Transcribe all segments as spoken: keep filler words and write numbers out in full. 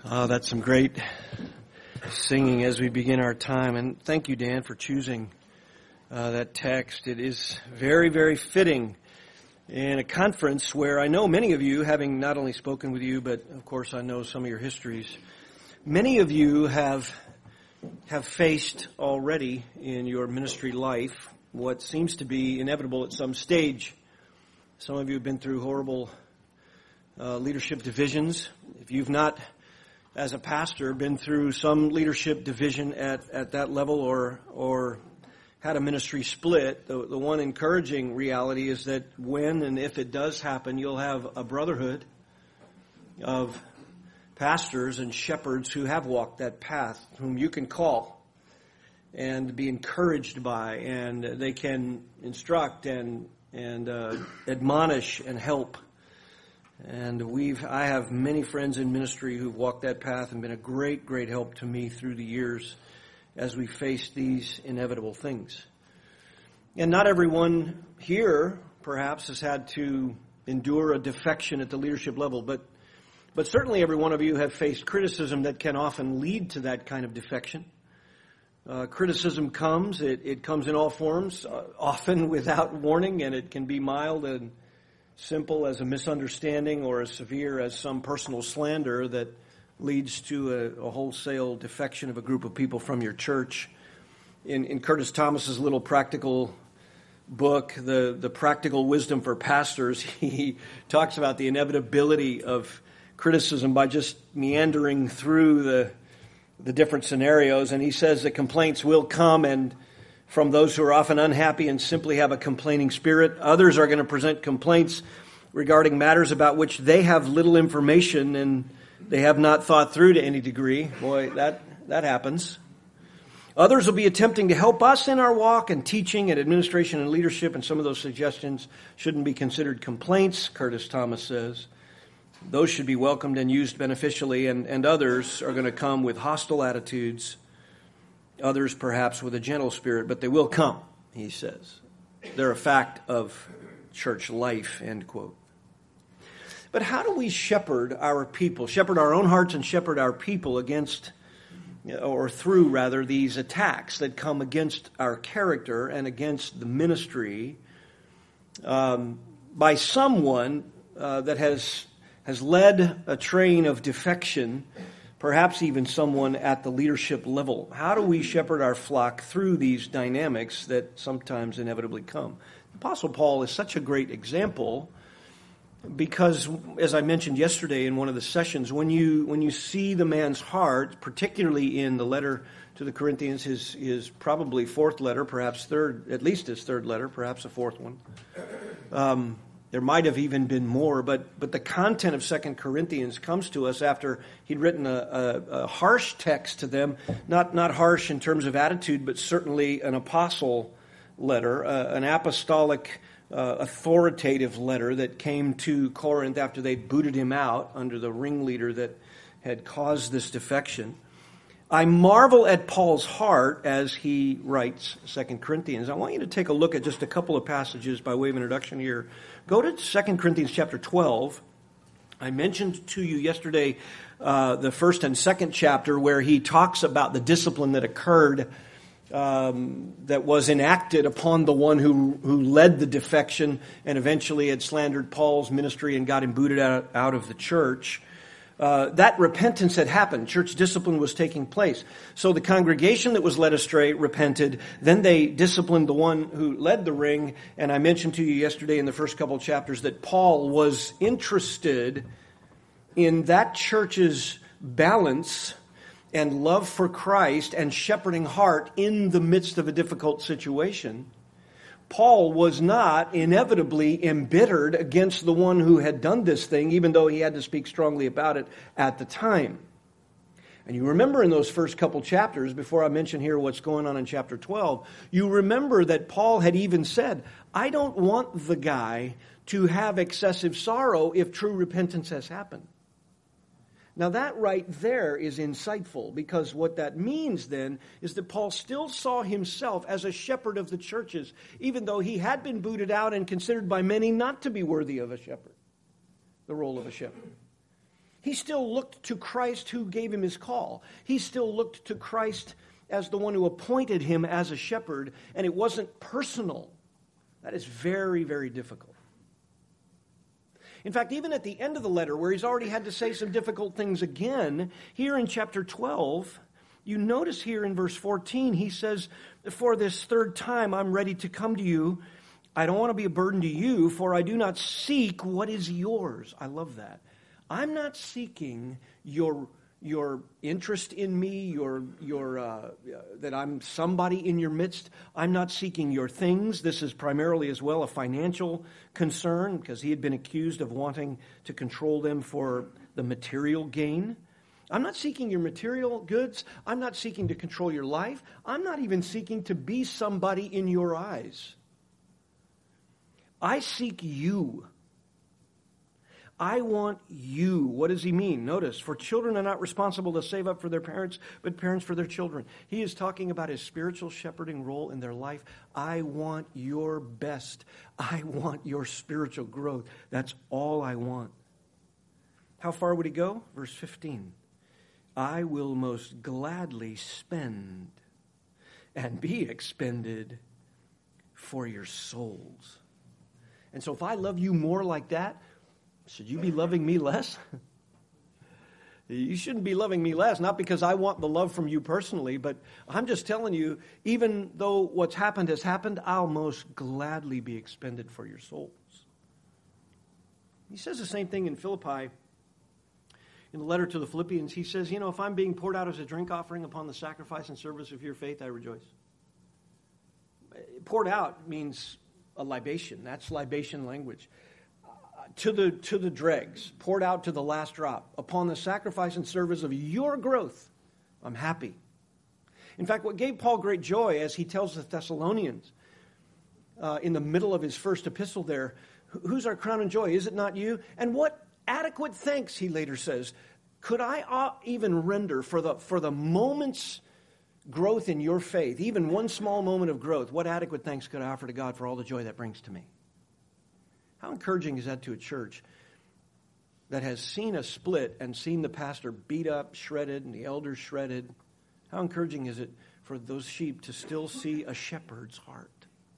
Oh, that's some great singing as we begin our time. And thank you, Dan, for choosing uh, that text. It is very, very fitting in a conference where I know many of you, having not only spoken with you, but of course I know some of your histories, many of you have have faced already in your ministry life what seems to be inevitable at some stage. Some of you have been through horrible uh, leadership divisions. If you've not, as a pastor, been through some leadership division at, at that level or or had a ministry split, the, the one encouraging reality is that when and if it does happen, you'll have a brotherhood of pastors and shepherds who have walked that path, whom you can call and be encouraged by, and they can instruct and and uh, admonish and help. And we've I have many friends in ministry who've walked that path and been a great, great help to me through the years as we face these inevitable things. And not everyone here, perhaps, has had to endure a defection at the leadership level, but but certainly every one of you have faced criticism that can often lead to that kind of defection. Uh, criticism comes, it, it comes in all forms, uh, often without warning, and it can be mild and simple as a misunderstanding or as severe as some personal slander that leads to a, a wholesale defection of a group of people from your church. In, in Curtis Thomas's little practical book, the, the Practical Wisdom for Pastors, he talks about the inevitability of criticism by just meandering through the the different scenarios, and he says that complaints will come, and from those who are often unhappy and simply have a complaining spirit. Others are going to present complaints regarding matters about which they have little information and they have not thought through to any degree. Boy, that, that happens. Others will be attempting to help us in our walk and teaching and administration and leadership, and some of those suggestions shouldn't be considered complaints, Curtis Thomas says. Those should be welcomed and used beneficially, and, and others are going to come with hostile attitudes, others perhaps with a gentle spirit, but they will come, he says. They're a fact of church life, end quote. But how do we shepherd our people, shepherd our own hearts and shepherd our people against, or through rather, these attacks that come against our character and against the ministry um, by someone uh, that has has led a train of defection, perhaps even someone at the leadership level? How do we shepherd our flock through these dynamics that sometimes inevitably come? Apostle Paul is such a great example because, as I mentioned yesterday in one of the sessions, when you when you see the man's heart, particularly in the letter to the Corinthians, his, his probably fourth letter, perhaps third, at least his third letter, perhaps a fourth one, um, there might have even been more, but but the content of Second Corinthians comes to us after he'd written a, a, a harsh text to them, not not harsh in terms of attitude, but certainly an apostle letter, uh, an apostolic uh, authoritative letter that came to Corinth after they'd booted him out under the ringleader that had caused this defection. I marvel at Paul's heart as he writes Second Corinthians. I want you to take a look at just a couple of passages by way of introduction here. Go to Second Corinthians chapter twelve. I mentioned to you yesterday uh, the first and second chapter where he talks about the discipline that occurred, um, that was enacted upon the one who, who led the defection and eventually had slandered Paul's ministry and got him booted out, out of the church. Uh, that repentance had happened. Church discipline was taking place. So the congregation that was led astray repented. Then they disciplined the one who led the ring. And I mentioned to you yesterday in the first couple of chapters that Paul was interested in that church's balance and love for Christ and shepherding heart in the midst of a difficult situation. Paul was not inevitably embittered against the one who had done this thing, even though he had to speak strongly about it at the time. And you remember in those first couple chapters, before I mention here what's going on in chapter twelve, you remember that Paul had even said, I don't want the guy to have excessive sorrow if true repentance has happened. Now that right there is insightful, because what that means then is that Paul still saw himself as a shepherd of the churches, even though he had been booted out and considered by many not to be worthy of a shepherd, the role of a shepherd. He still looked to Christ who gave him his call. He still looked to Christ as the one who appointed him as a shepherd, and it wasn't personal. That is very, very difficult. In fact, even at the end of the letter, where he's already had to say some difficult things again, here in chapter twelve, you notice here in verse fourteen, he says, "For this third time I'm ready to come to you. I don't want to be a burden to you, for I do not seek what is yours." I love that. I'm not seeking your your interest in me, your your uh, that I'm somebody in your midst. I'm not seeking your things. This is primarily as well a financial concern, because he had been accused of wanting to control them for the material gain. I'm not seeking your material goods. I'm not seeking to control your life. I'm not even seeking to be somebody in your eyes. I seek you. I want you. What does he mean? Notice, for children are not responsible to save up for their parents, but parents for their children. He is talking about his spiritual shepherding role in their life. I want your best. I want your spiritual growth. That's all I want. How far would he go? Verse fifteen. I will most gladly spend and be expended for your souls. And so if I love you more like that, should you be loving me less? You shouldn't be loving me less, not because I want the love from you personally, but I'm just telling you, even though what's happened has happened, I'll most gladly be expended for your souls. He says the same thing in Philippi. In the letter to the Philippians, he says, you know, if I'm being poured out as a drink offering upon the sacrifice and service of your faith, I rejoice. Poured out means a libation. That's libation language. To the to the dregs, poured out to the last drop, upon the sacrifice and service of your growth, I'm happy. In fact, what gave Paul great joy, as he tells the Thessalonians uh, in the middle of his first epistle there, who's our crown and joy? Is it not you? And what adequate thanks, he later says, could I uh, even render for the for the moment's growth in your faith, even one small moment of growth? What adequate thanks could I offer to God for all the joy that brings to me? How encouraging is that to a church that has seen a split and seen the pastor beat up, shredded, and the elders shredded? How encouraging is it for those sheep to still see a shepherd's heart?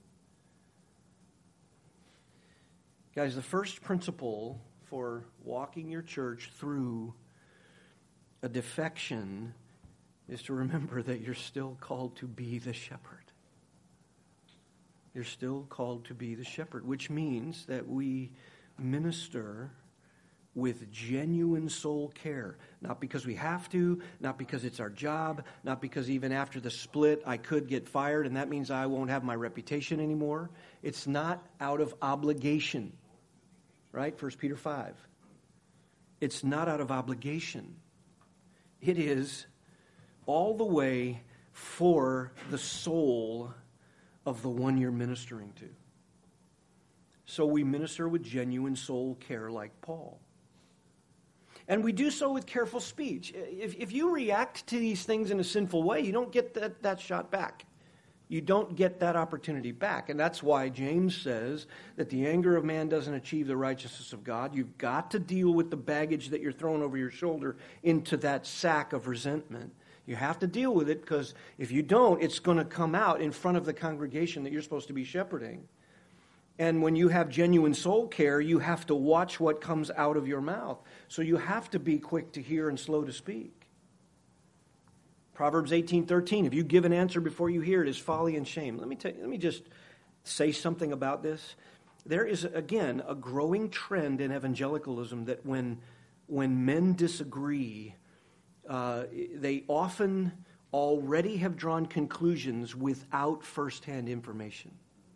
Guys, the first principle for walking your church through a defection is to remember that you're still called to be the shepherd. You're still called to be the shepherd, which means that we minister with genuine soul care. Not because we have to, not because it's our job, not because even after the split I could get fired and that means I won't have my reputation anymore. It's not out of obligation, right? First Peter five. It's not out of obligation. It is all the way for the soul of the one you're ministering to. So we minister with genuine soul care like Paul. And we do so with careful speech. If, if you react to these things in a sinful way, you don't get that, that shot back. You don't get that opportunity back. And that's why James says that the anger of man doesn't achieve the righteousness of God. You've got to deal with the baggage that you're throwing over your shoulder into that sack of resentment. You have to deal with it, because if you don't, it's going to come out in front of the congregation that you're supposed to be shepherding. And when you have genuine soul care, you have to watch what comes out of your mouth. So you have to be quick to hear and slow to speak. Proverbs eighteen thirteen, if you give an answer before you hear it, is folly and shame. Let me tell you, let me just say something about this. There is, again, a growing trend in evangelicalism that when, when men disagree, Uh, they often already have drawn conclusions without firsthand information.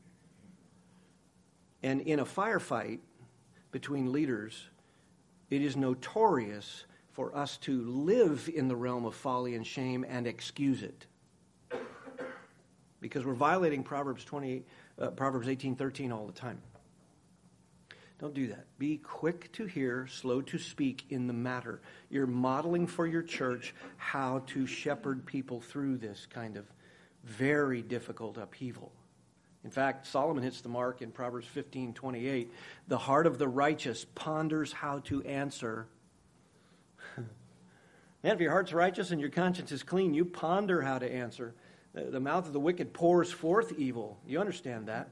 And in a firefight between leaders, it is notorious for us to live in the realm of folly and shame and excuse it, because we're violating Proverbs twenty, uh, Proverbs eighteen thirteen all the time. Don't do that. Be quick to hear, slow to speak in the matter. You're modeling for your church how to shepherd people through this kind of very difficult upheaval. In fact, Solomon hits the mark in Proverbs fifteen twenty-eight. The heart of the righteous ponders how to answer, Man, if your heart's righteous and your conscience is clean, you ponder how to answer. The, the mouth of the wicked pours forth evil. You understand that?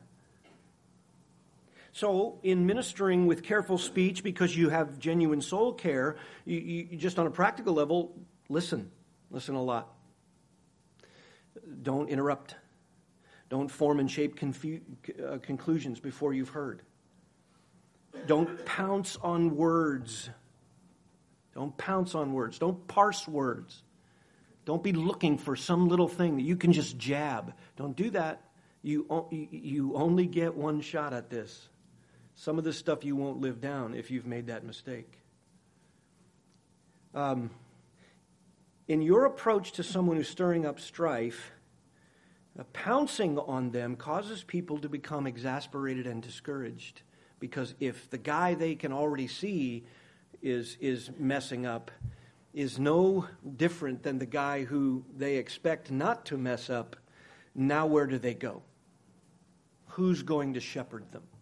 So, in ministering with careful speech, because you have genuine soul care, you, you just on a practical level, listen. Listen a lot. Don't interrupt. Don't form and shape confu- uh, conclusions before you've heard. Don't pounce on words. Don't pounce on words. Don't parse words. Don't be looking for some little thing that you can just jab. Don't do that. You, you only get one shot at this. Some of this stuff you won't live down if you've made that mistake. Um, in your approach to someone who's stirring up strife, uh, pouncing on them causes people to become exasperated and discouraged. Because if the guy they can already see is is messing up, is no different than the guy who they expect not to mess up, now where do they go? Who's going to shepherd them?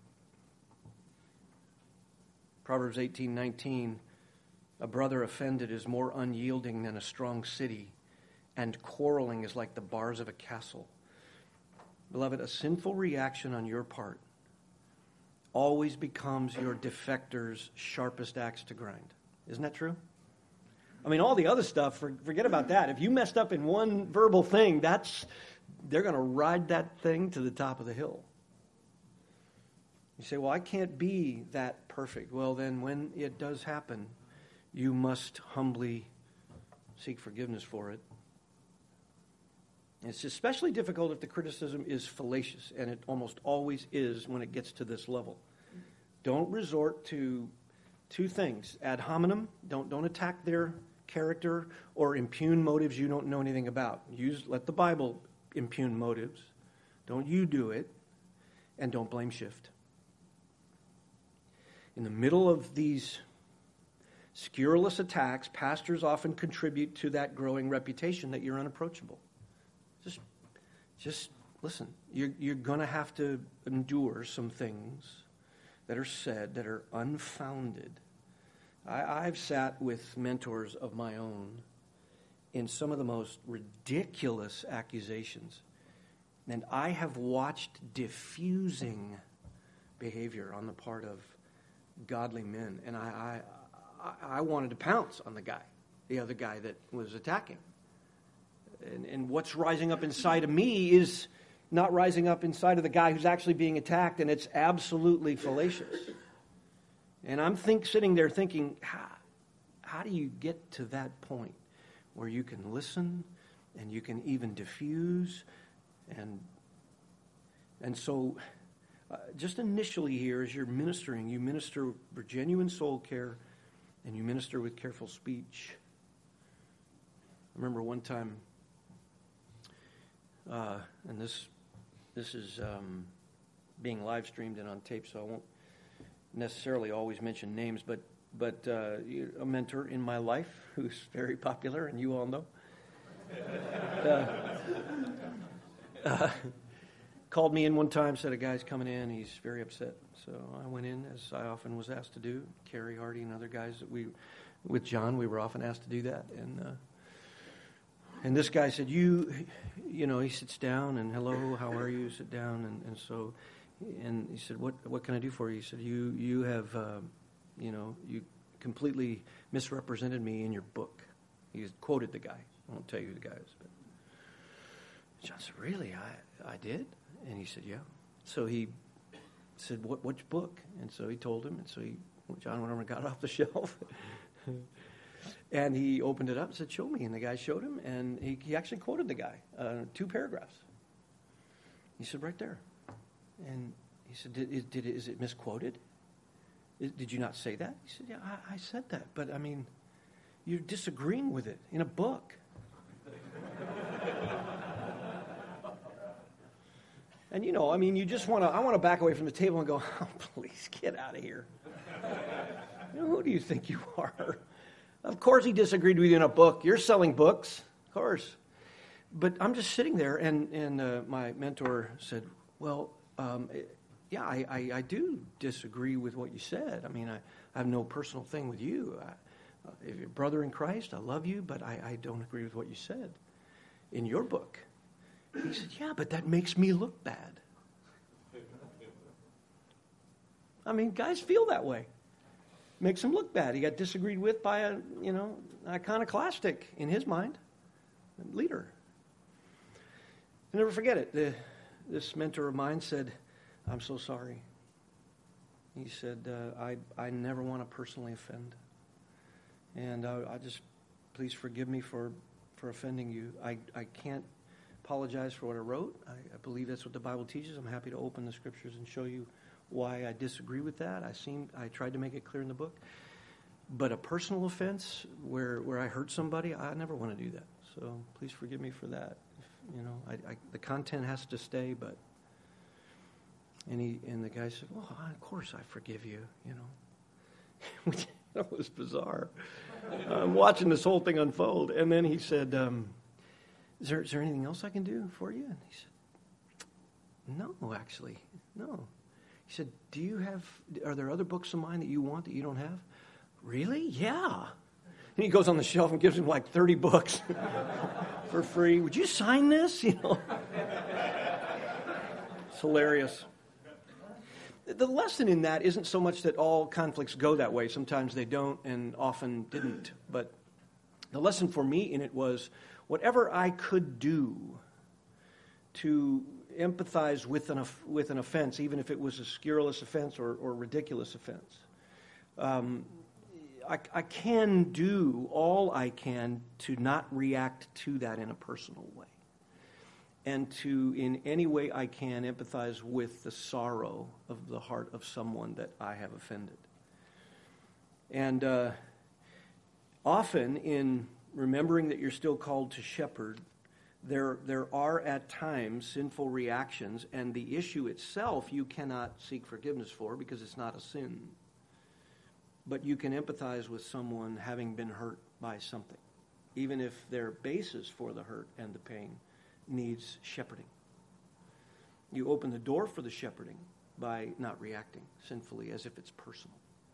Proverbs eighteen nineteen, a brother offended is more unyielding than a strong city, and quarreling is like the bars of a castle. Beloved, a sinful reaction on your part always becomes your defector's sharpest axe to grind. Isn't that true? I mean, all the other stuff, forget about that. If you messed up in one verbal thing, that's they're going to ride that thing to the top of the hill. You say, well, I can't be that perfect. Well, then when it does happen, you must humbly seek forgiveness for it. It's especially difficult if the criticism is fallacious, and it almost always is when it gets to this level. Don't resort to two things. Ad hominem, don't, don't attack their character or impugn motives you don't know anything about. Use, let the Bible impugn motives. Don't you do it, and don't blame shift. In the middle of these scurrilous attacks, pastors often contribute to that growing reputation that you're unapproachable. Just, just listen. You're, you're going to have to endure some things that are said that are unfounded. I, I've sat with mentors of my own in some of the most ridiculous accusations, and I have watched diffusing behavior on the part of godly men, and I, I, I wanted to pounce on the guy, the other guy that was attacking. And, and what's rising up inside of me is not rising up inside of the guy who's actually being attacked, and it's absolutely fallacious. And I'm think sitting there thinking, how, how do you get to that point where you can listen and you can even diffuse? And and so uh, just initially here, as you're ministering, you minister for genuine soul care, and you minister with careful speech. I remember one time, uh, and this this is um, being live streamed and on tape, so I won't necessarily always mention names, but but uh, a mentor in my life who's very popular, and you all know, uh, uh, called me in one time, said a guy's coming in, he's very upset. So I went in, as I often was asked to do. Kerry Hardy and other guys that we, with John, we were often asked to do that. And uh, and this guy said, you, you know, he sits down and, hello, how are you? Sit down. And, and so, and he said, what what can I do for you? He said, you, you have, uh, you know, you completely misrepresented me in your book. He quoted the guy. I won't tell you who the guy is. But John said, really? I, I did? And he said, yeah. So he said, what which book? And so he told him. And so he, John went over and got it off the shelf. And he opened it up and said, show me. And the guy showed him. And he, he actually quoted the guy, uh, two paragraphs. He said, right there. And he said, did, did it, is it misquoted? Is, did you not say that? He said, yeah, I, I said that. But, I mean, you're disagreeing with it in a book. And, you know, I mean, you just want to, I want to back away from the table and go, oh, please, get out of here. You know, who do you think you are? Of course he disagreed with you in a book. You're selling books, of course. But I'm just sitting there, and, and uh, my mentor said, well, um, yeah, I, I, I do disagree with what you said. I mean, I, I have no personal thing with you. I, uh, if you're a brother in Christ, I love you, but I, I don't agree with what you said in your book. He said, yeah, but that makes me look bad. I mean, guys feel that way. Makes him look bad. He got disagreed with by a, you know, iconoclastic, in his mind, leader. I'll never forget it. The, this mentor of mine said, I'm so sorry. He said, uh, I, I never want to personally offend. And uh, I just, please forgive me for, for offending you. I, I can't apologize for what I wrote. I, I believe that's what the Bible teaches. I'm happy to open the scriptures and show you why I disagree with that. I seemed, I tried to make it clear in the book. But a personal offense where, where I hurt somebody, I never want to do that. So please forgive me for that. If, you know, I, I, the content has to stay, but... And he and the guy said, well, of course I forgive you, you know. That was bizarre. I'm watching this whole thing unfold. And then he said, um, is there, is there anything else I can do for you? And he said, no, actually, no. He said, do you have, are there other books of mine that you want that you don't have? Really? Yeah. And he goes on the shelf and gives him like thirty books for free. Would you sign this? You know. It's hilarious. The lesson in that isn't so much that all conflicts go that way. Sometimes they don't and often didn't. But the lesson for me in it was whatever I could do to empathize with an, with an offense, even if it was a scurrilous offense or, or ridiculous offense. Um, I, I can do all I can to not react to that in a personal way. And to, in any way I can, empathize with the sorrow of the heart of someone that I have offended. And uh, often, in remembering that you're still called to shepherd, there, there are at times sinful reactions, and the issue itself you cannot seek forgiveness for because it's not a sin. But you can empathize with someone having been hurt by something, even if their basis for the hurt and the pain needs shepherding. You open the door for the shepherding by not reacting sinfully as if it's personal.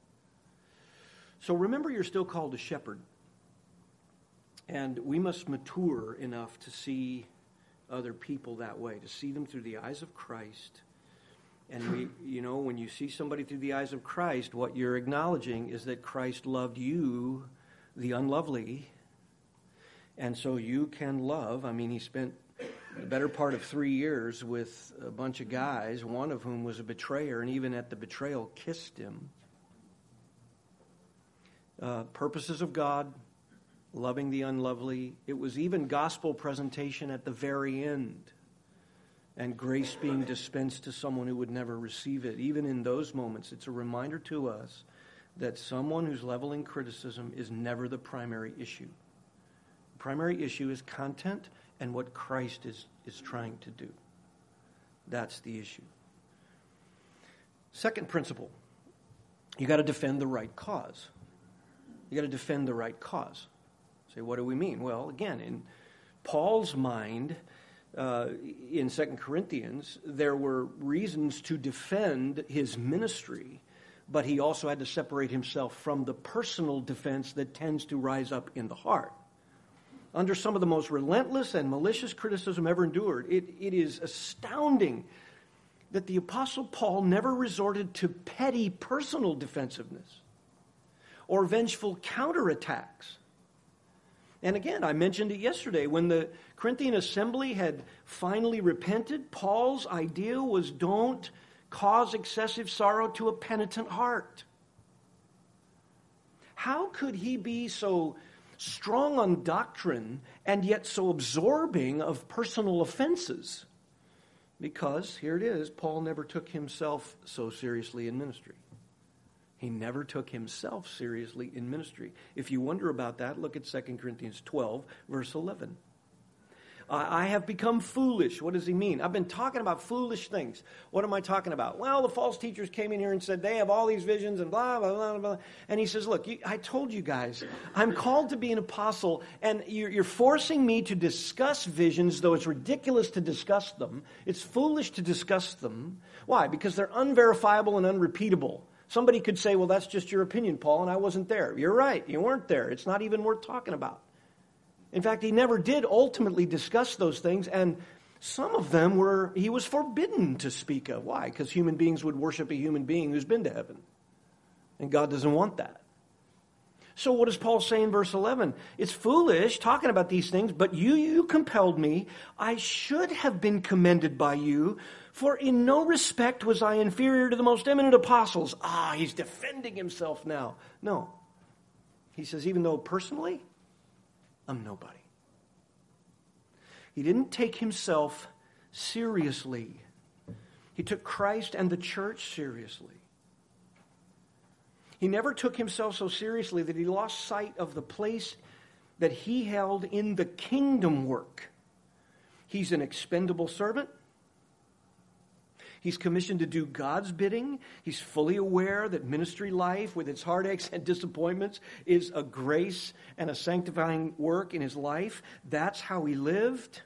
So remember, you're still called to shepherd. And we must mature enough to see other people that way, to see them through the eyes of Christ. And we, you know, when you see somebody through the eyes of Christ, what you're acknowledging is that Christ loved you, the unlovely, and so you can love. I mean, he spent the better part of three years with a bunch of guys, one of whom was a betrayer, and even at the betrayal kissed him. Uh, purposes of God, loving the unlovely. It was even gospel presentation at the very end, and grace being dispensed to someone who would never receive it. Even in those moments, it's a reminder to us that someone who's leveling criticism is never the primary issue. The primary issue is content and what Christ is, is trying to do. That's the issue. Second principle, you got to defend the right cause. You got to defend the right cause. Say, what do we mean? Well, again, in Paul's mind, uh, in Second Corinthians, there were reasons to defend his ministry, but he also had to separate himself from the personal defense that tends to rise up in the heart. Under some of the most relentless and malicious criticism ever endured, it, it is astounding that the Apostle Paul never resorted to petty personal defensiveness or vengeful counterattacks. And again, I mentioned it yesterday. When the Corinthian assembly had finally repented, Paul's idea was don't cause excessive sorrow to a penitent heart. How could he be so strong on doctrine and yet so absorbing of personal offenses? Because, here it is, Paul never took himself so seriously in ministry. He never took himself seriously in ministry. If you wonder about that, look at Second Corinthians twelve, verse eleven. I have become foolish. What does he mean? I've been talking about foolish things. What am I talking about? Well, the false teachers came in here and said they have all these visions and blah, blah, blah, blah. And he says, look, you, I told you guys, I'm called to be an apostle, and you're, you're forcing me to discuss visions, though it's ridiculous to discuss them. It's foolish to discuss them. Why? Because they're unverifiable and unrepeatable. Somebody could say, well, that's just your opinion, Paul, and I wasn't there. You're right. You weren't there. It's not even worth talking about. In fact, he never did ultimately discuss those things, and some of them were, he was forbidden to speak of. Why? Because human beings would worship a human being who's been to heaven. And God doesn't want that. So what does Paul say in verse eleven? It's foolish talking about these things, but you, you compelled me. I should have been commended by you, for in no respect was I inferior to the most eminent apostles. Ah, he's defending himself now. No. He says, even though personally, I'm nobody. He didn't take himself seriously. He took Christ and the church seriously. He never took himself so seriously that he lost sight of the place that he held in the kingdom work. He's an expendable servant. He's commissioned to do God's bidding. He's fully aware that ministry life, with its heartaches and disappointments, is a grace and a sanctifying work in his life. That's how he lived.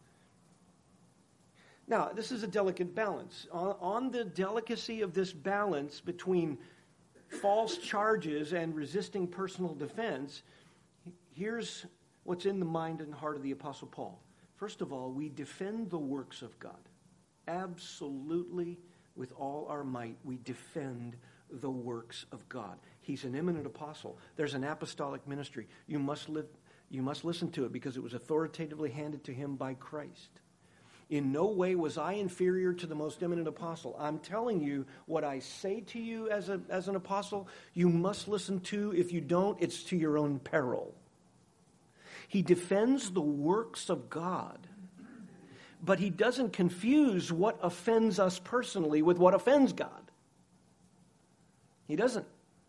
Now, this is a delicate balance. On, on the delicacy of this balance between false charges and resisting personal defense, here's what's in the mind and heart of the Apostle Paul. First of all, we defend the works of God. Absolutely, with all our might, we defend the works of God. He's an eminent apostle. There's an apostolic ministry. You must live, you must listen to it because it was authoritatively handed to him by Christ. In no way was I inferior to the most eminent apostle. I'm telling you what I say to you as a as an apostle, you must listen to. If you don't, it's to your own peril. He defends the works of God, but he doesn't confuse what offends us personally with what offends God. He doesn't.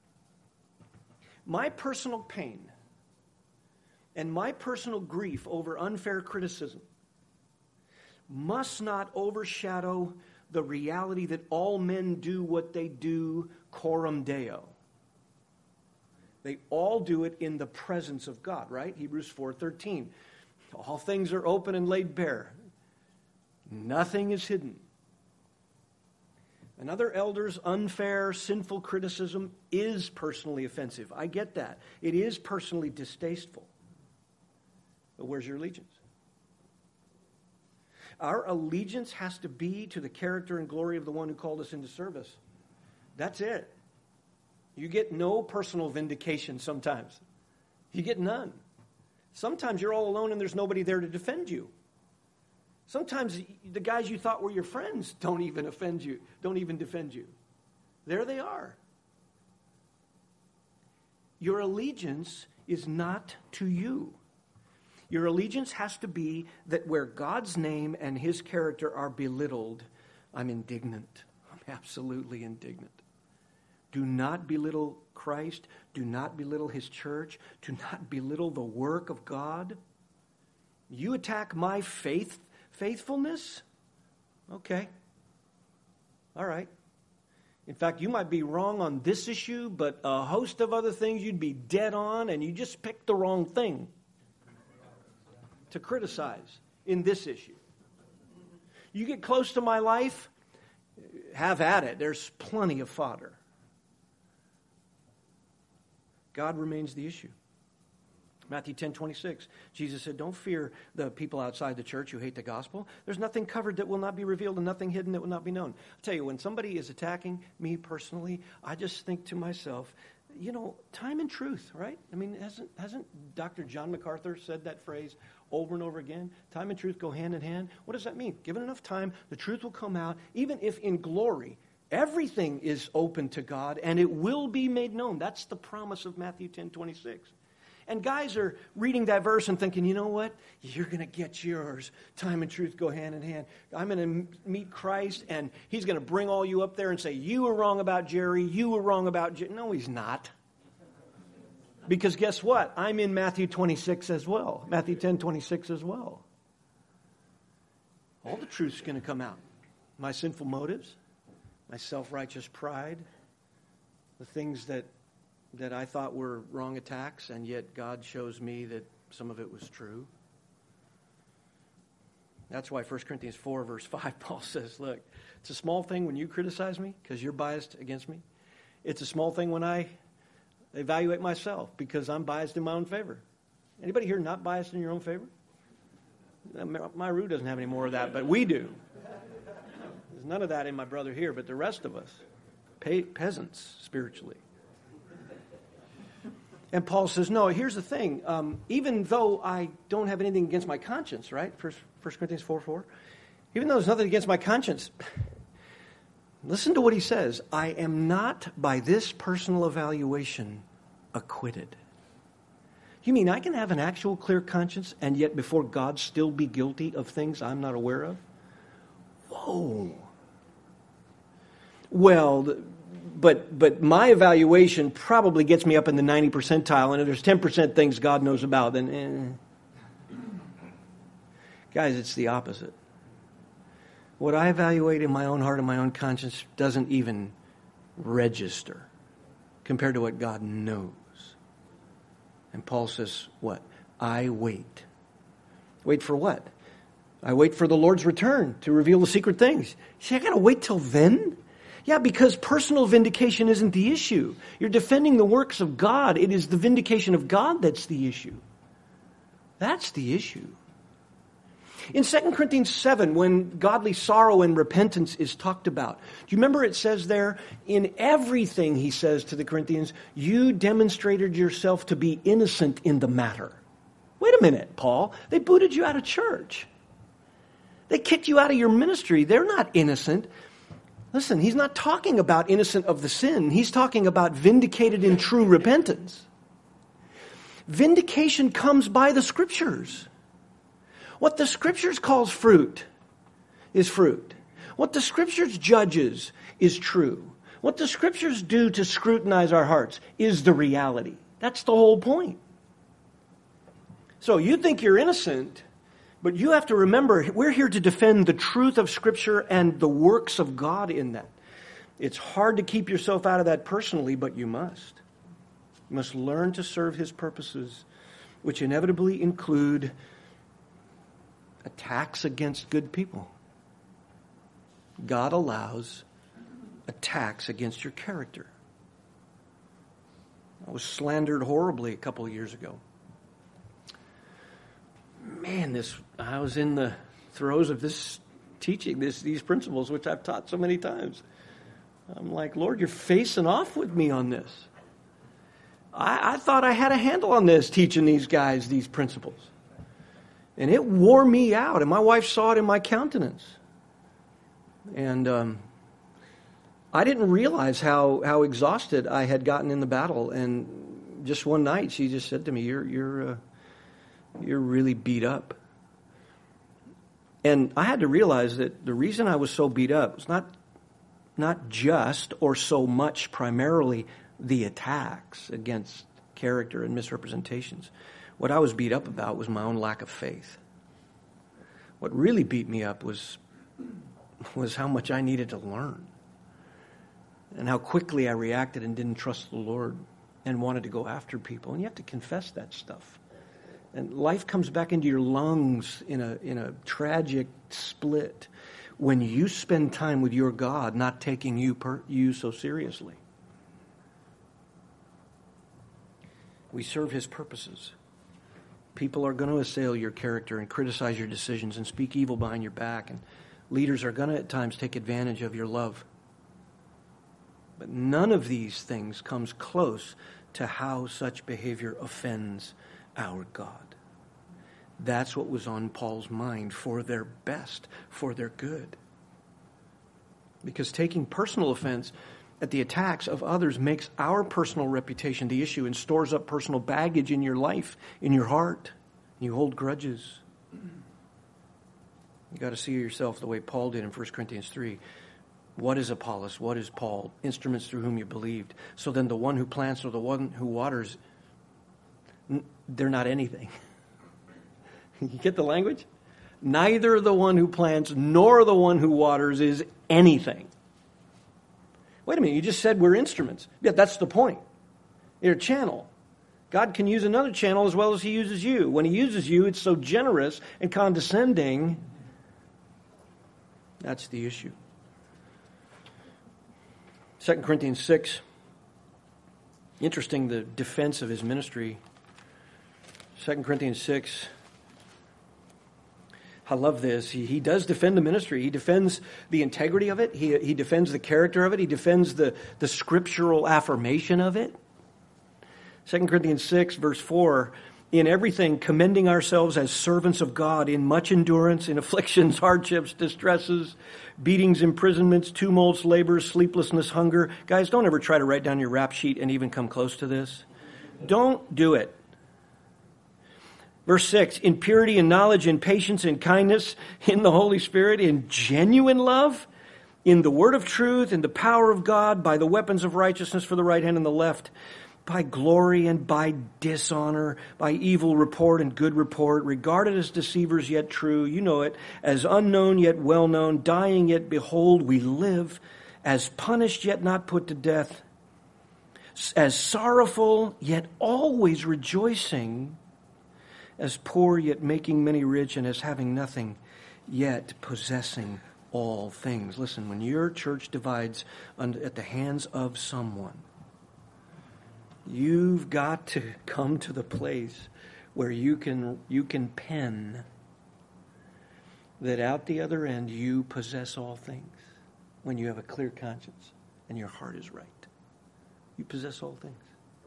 My personal pain and my personal grief over unfair criticism must not overshadow the reality that all men do what they do coram Deo. They all do it in the presence of God, right? Hebrews four thirteen. All things are open and laid bare. Nothing is hidden. Another elder's unfair, sinful criticism is personally offensive. I get that. It is personally distasteful. But where's your allegiance? Our allegiance has to be to the character and glory of the one who called us into service. That's it. You get no personal vindication sometimes. You get none. Sometimes you're all alone and there's nobody there to defend you. Sometimes the guys you thought were your friends don't even offend you, don't even defend you. There they are. Your allegiance is not to you. Your allegiance has to be that where God's name and his character are belittled, I'm indignant. I'm absolutely indignant. Do not belittle Christ. Do not belittle his church. Do not belittle the work of God. You attack my faith, faithfulness? Okay. All right. In fact, you might be wrong on this issue, but a host of other things you'd be dead on, and you just picked the wrong thing to criticize in this issue. You get close to my life, have at it. There's plenty of fodder. God remains the issue. Matthew ten twenty-six, Jesus said, don't fear the people outside the church who hate the gospel. There's nothing covered that will not be revealed and nothing hidden that will not be known. I'll tell you, when somebody is attacking me personally, I just think to myself, you know, time and truth, right? I mean, hasn't hasn't Doctor John MacArthur said that phrase over and over again? Time and truth go hand in hand. What does that mean? Given enough time, the truth will come out, even if in glory. Everything is open to God, and it will be made known. That's the promise of Matthew ten twenty-six. And guys are reading that verse and thinking, you know what? You're going to get yours. Time and truth go hand in hand. I'm going to meet Christ, and he's going to bring all you up there and say, you were wrong about Jerry. You were wrong about Jerry. No, he's not. Because guess what? I'm in Matthew twenty-six as well. Matthew ten twenty-six as well. All the truth's going to come out. My sinful motives, my self-righteous pride, the things that that I thought were wrong attacks, and yet God shows me that some of it was true. That's why First Corinthians four, verse five, Paul says, look, it's a small thing when you criticize me because you're biased against me. It's a small thing when I evaluate myself because I'm biased in my own favor. Anybody here not biased in your own favor? My root doesn't have any more of that, but we do. There's none of that in my brother here, but the rest of us, pe- peasants spiritually. And Paul says, no, here's the thing. Um, even though I don't have anything against my conscience, right? First Corinthians four four. Even though there's nothing against my conscience, listen to what he says. I am not, by this personal evaluation, acquitted. You mean I can have an actual clear conscience and yet before God still be guilty of things I'm not aware of? Whoa. Well, the, But but my evaluation probably gets me up in the ninety percentile, and if there's ten percent things God knows about, then eh. Guys, it's the opposite. What I evaluate in my own heart and my own conscience doesn't even register compared to what God knows. And Paul says, what? I wait. Wait for what? I wait for the Lord's return to reveal the secret things. See, I got to wait till then? Yeah, because personal vindication isn't the issue. You're defending the works of God. It is the vindication of God that's the issue. That's the issue. In Second Corinthians seven, when godly sorrow and repentance is talked about, do you remember it says there, in everything, he says to the Corinthians, you demonstrated yourself to be innocent in the matter. Wait a minute, Paul. They booted you out of church. They kicked you out of your ministry. They're not innocent. Listen, he's not talking about innocent of the sin. He's talking about vindicated in true repentance. Vindication comes by the Scriptures. What the Scriptures calls fruit is fruit. What the Scriptures judges is true. What the Scriptures do to scrutinize our hearts is the reality. That's the whole point. So you think you're innocent, but you have to remember, we're here to defend the truth of Scripture and the works of God in that. It's hard to keep yourself out of that personally, but you must. You must learn to serve His purposes, which inevitably include attacks against good people. God allows attacks against your character. I was slandered horribly a couple of years ago. Man, this I was in the throes of this teaching, this these principles, which I've taught so many times. I'm like, Lord, you're facing off with me on this. I, I thought I had a handle on this, teaching these guys these principles. And it wore me out, and my wife saw it in my countenance. And um, I didn't realize how, how exhausted I had gotten in the battle. And just one night, she just said to me, "You're you're uh, you're really beat up." And I had to realize that the reason I was so beat up was not not just or so much primarily the attacks against character and misrepresentations. What I was beat up about was my own lack of faith. What really beat me up was, was how much I needed to learn. And how quickly I reacted and didn't trust the Lord and wanted to go after people. And you have to confess that stuff. And life comes back into your lungs in a, in a tragic split when you spend time with your God not taking you, per, you so seriously. We serve His purposes. People are going to assail your character and criticize your decisions and speak evil behind your back. And leaders are going to at times take advantage of your love. But none of these things comes close to how such behavior offends our God. That's what was on Paul's mind, for their best, for their good. Because taking personal offense at the attacks of others makes our personal reputation the issue and stores up personal baggage in your life, in your heart. You hold grudges. You got to see yourself the way Paul did in First Corinthians three. What is Apollos? What is Paul? Instruments through whom you believed. So then the one who plants or the one who waters, they're not anything. You get the language? Neither the one who plants nor the one who waters is anything. Wait a minute, you just said we're instruments. Yeah, that's the point. You're a channel. God can use another channel as well as He uses you. When He uses you, it's so generous and condescending. That's the issue. Second Corinthians six, Interesting, the defense of his ministry. Second Corinthians six. I love this. He, he does defend the ministry. He defends the integrity of it. He, he defends the character of it. He defends the, the scriptural affirmation of it. Second Corinthians six, verse four, in everything commending ourselves as servants of God, in much endurance, in afflictions, hardships, distresses, beatings, imprisonments, tumults, labors, sleeplessness, hunger. Guys, don't ever try to write down your rap sheet and even come close to this. Don't do it. Verse six, in purity and knowledge, in patience and kindness, in the Holy Spirit, in genuine love, in the word of truth, in the power of God, by the weapons of righteousness for the right hand and the left, by glory and by dishonor, by evil report and good report, regarded as deceivers yet true, you know it, as unknown yet well known, dying yet behold, we live, as punished yet not put to death, as sorrowful yet always rejoicing, as poor yet making many rich, and as having nothing yet possessing all things. Listen, when your church divides at the hands of someone, you've got to come to the place where you can you can pen that out the other end you possess all things when you have a clear conscience and your heart is right. You possess all things.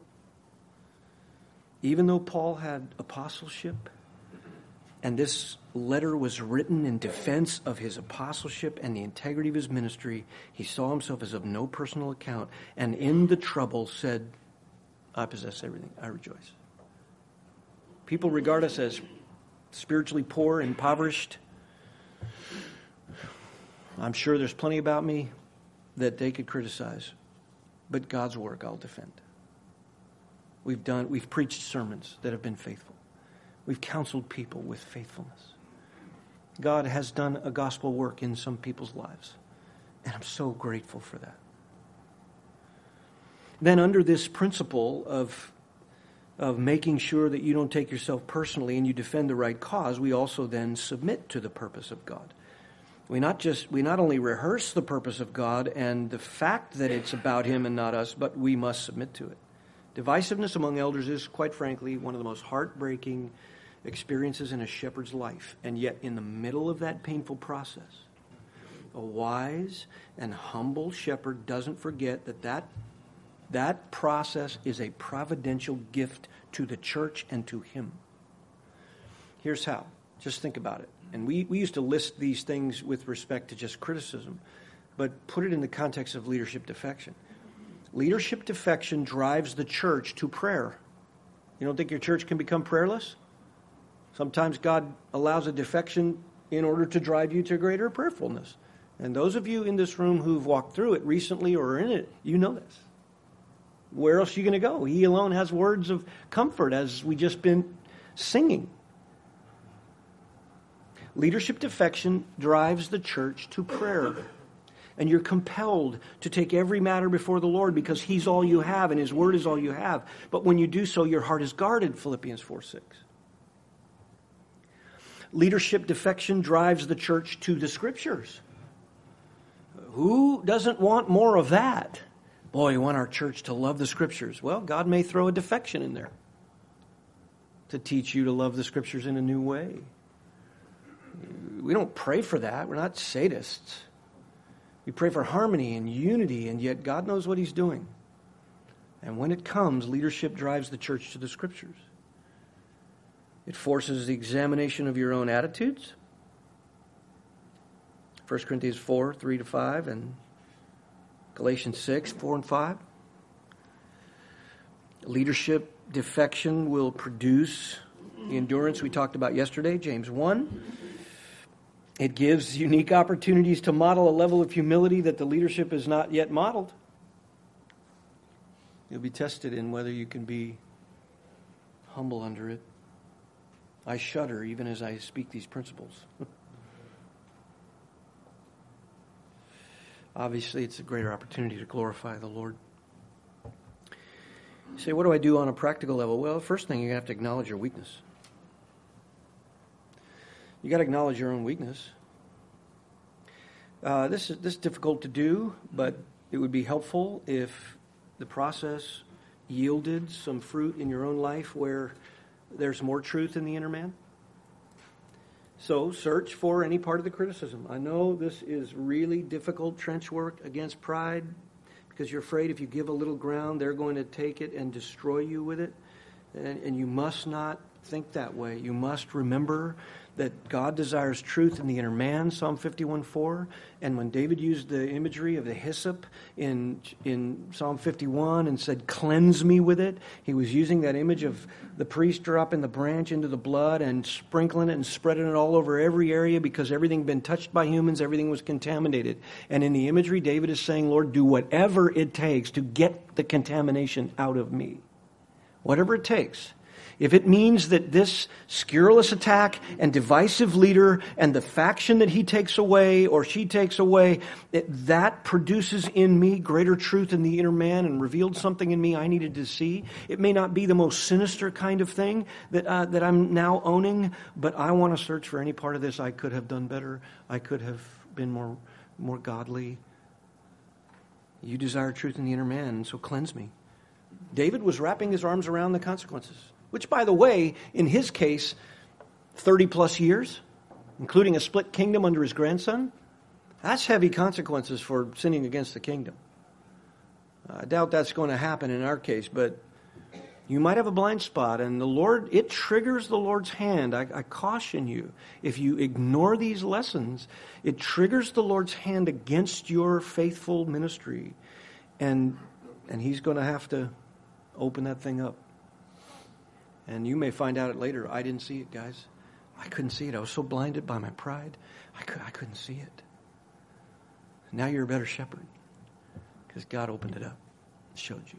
Even though Paul had apostleship, and this letter was written in defense of his apostleship and the integrity of his ministry, he saw himself as of no personal account, and in the trouble said, I possess everything. I rejoice. People regard us as spiritually poor, impoverished. I'm sure there's plenty about me that they could criticize, but God's work I'll defend. We've done, we've preached sermons that have been faithful. We've counseled people with faithfulness. God has done a gospel work in some people's lives, and I'm so grateful for that. Then under this principle of, of making sure that you don't take yourself personally and you defend the right cause, we also then submit to the purpose of God. We not just we not only rehearse the purpose of God and the fact that it's about Him and not us, but we must submit to it. Divisiveness among elders is, quite frankly, one of the most heartbreaking experiences in a shepherd's life. And yet, in the middle of that painful process, a wise and humble shepherd doesn't forget that that, that process is a providential gift to the church and to him. Here's how. Just think about it. And we, we used to list these things with respect to just criticism, but put it in the context of leadership defection. Leadership defection drives the church to prayer. You don't think your church can become prayerless? Sometimes God allows a defection in order to drive you to greater prayerfulness. And those of you in this room who've walked through it recently or are in it, you know this. Where else are you going to go? He alone has words of comfort, as we just been singing. Leadership defection drives the church to prayer. And you're compelled to take every matter before the Lord because He's all you have and His Word is all you have. But when you do so, your heart is guarded, Philippians four six. Leadership defection drives the church to the Scriptures. Who doesn't want more of that? Boy, we want our church to love the Scriptures. Well, God may throw a defection in there to teach you to love the Scriptures in a new way. We don't pray for that. We're not sadists. We pray for harmony and unity, and yet God knows what He's doing. And when it comes, leadership drives the church to the Scriptures. It forces the examination of your own attitudes. First Corinthians four, three to five, and Galatians six, four and five. Leadership defection will produce the endurance we talked about yesterday, James one. It gives unique opportunities to model a level of humility that the leadership is not yet modeled. You'll be tested in whether you can be humble under it. I shudder even as I speak these principles. Obviously, it's a greater opportunity to glorify the Lord. You say, what do I do on a practical level? Well, first thing, you have to acknowledge your weakness. You got to acknowledge your own weakness. Uh, this is this is difficult to do, but it would be helpful if the process yielded some fruit in your own life where there's more truth in the inner man? So search for any part of the criticism. I know this is really difficult trench work against pride because you're afraid if you give a little ground, they're going to take it and destroy you with it. And, and you must not think that way. You must remember that God desires truth in the inner man, Psalm fifty-one four. And when David used the imagery of the hyssop in in Psalm fifty-one and said, cleanse me with it, he was using that image of the priest dropping the branch into the blood and sprinkling it and spreading it all over every area because everything had been touched by humans, everything was contaminated. And in the imagery, David is saying, Lord, do whatever it takes to get the contamination out of me. Whatever it takes. If it means that this scurrilous attack and divisive leader and the faction that he takes away or she takes away, it, that produces in me greater truth in the inner man and revealed something in me I needed to see. It may not be the most sinister kind of thing that uh, that I'm now owning, but I want to search for any part of this I could have done better. I could have been more more godly. You desire truth in the inner man, so cleanse me. David was wrapping his arms around the consequences. Which, by the way, in his case, thirty plus years, including a split kingdom under his grandson, that's heavy consequences for sinning against the kingdom. I doubt that's going to happen in our case, but you might have a blind spot, and the Lord, it triggers the Lord's hand. I, I caution you, if you ignore these lessons, it triggers the Lord's hand against your faithful ministry, and and He's going to have to open that thing up. And you may find out it later. I didn't see it, guys. I couldn't see it. I was so blinded by my pride. I, could, I couldn't see it. Now you're a better shepherd because God opened it up and showed you.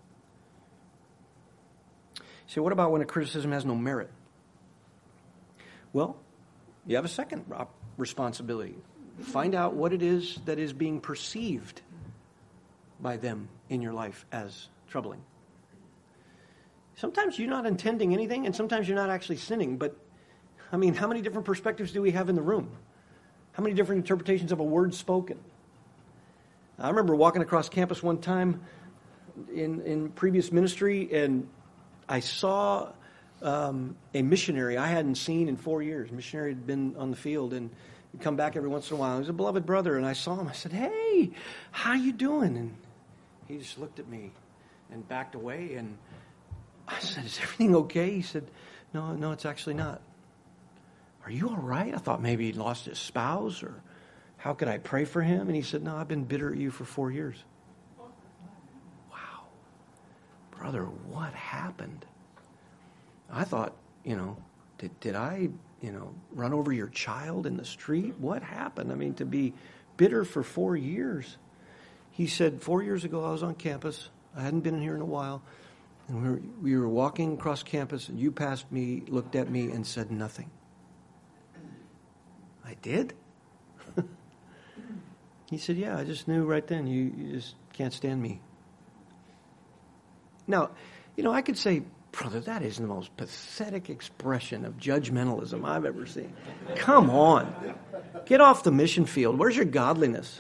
So what about when a criticism has no merit? Well, you have a second responsibility. Find out what it is that is being perceived by them in your life as troubling. Sometimes you're not intending anything, and sometimes you're not actually sinning. But, I mean, how many different perspectives do we have in the room? How many different interpretations of a word spoken? I remember walking across campus one time in, in previous ministry, and I saw um, a missionary I hadn't seen in four years. A missionary had been on the field, and he'd come back every once in a while. He was a beloved brother, and I saw him. I said, hey, how you doing? And he just looked at me and backed away, and I said, is everything okay? He said, no, no, it's actually not. Are you all right? I thought maybe he'd lost his spouse, or how could I pray for him? And he said, no, I've been bitter at you for four years. Wow. Brother, what happened? I thought, you know, did, did I, you know, run over your child in the street? What happened? I mean, to be bitter for four years. He said, four years ago I was on campus. I hadn't been in here in a while. And we were, we were walking across campus, and you passed me, looked at me, and said nothing. I did? He said, yeah, I just knew right then you, you just can't stand me. Now, you know, I could say, brother, that is the most pathetic expression of judgmentalism I've ever seen. Come on. Get off the mission field. Where's your godliness?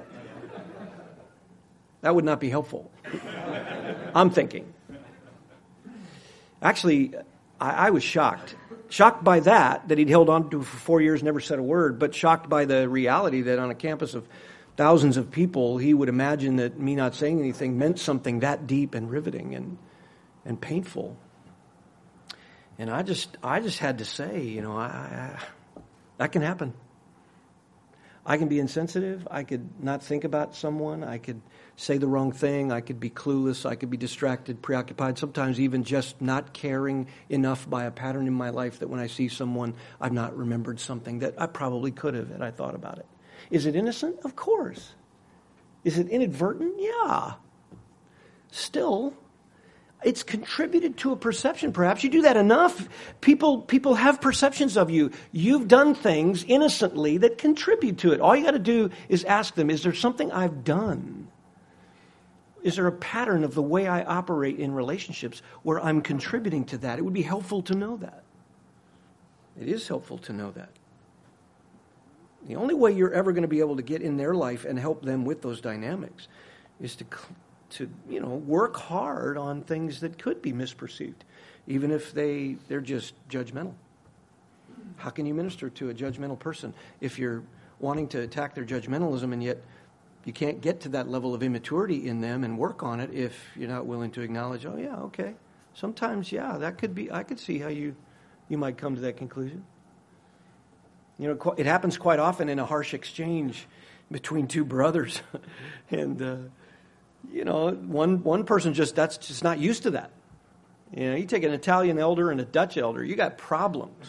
That would not be helpful. I'm thinking. Actually, I, I was shocked. Shocked by that, that he'd held on to for four years, never said a word, but shocked by the reality that on a campus of thousands of people, he would imagine that me not saying anything meant something that deep and riveting and and painful. And I just I just had to say, you know, I, I, that can happen. I can be insensitive. I could not think about someone. I could say the wrong thing. I could be clueless. I could be distracted, preoccupied, sometimes even just not caring enough by a pattern in my life that when I see someone, I've not remembered something that I probably could have had I thought about it. Is it innocent? Of course. Is it inadvertent? Yeah. Still, it's contributed to a perception. Perhaps you do that enough. People people have perceptions of you. You've done things innocently that contribute to it. All you got to do is ask them, is there something I've done? Is there a pattern of the way I operate in relationships where I'm contributing to that? It would be helpful to know that. It is helpful to know that. The only way you're ever going to be able to get in their life and help them with those dynamics is to to, you know, work hard on things that could be misperceived, even if they, they're just judgmental. How can you minister to a judgmental person if you're wanting to attack their judgmentalism and yet you can't get to that level of immaturity in them and work on it if you're not willing to acknowledge, oh, yeah, okay. Sometimes, yeah, that could be, I could see how you, you might come to that conclusion. You know, it happens quite often in a harsh exchange between two brothers. and, uh, you know, one one person just, that's just not used to that. You know, you take an Italian elder and a Dutch elder, you got problems.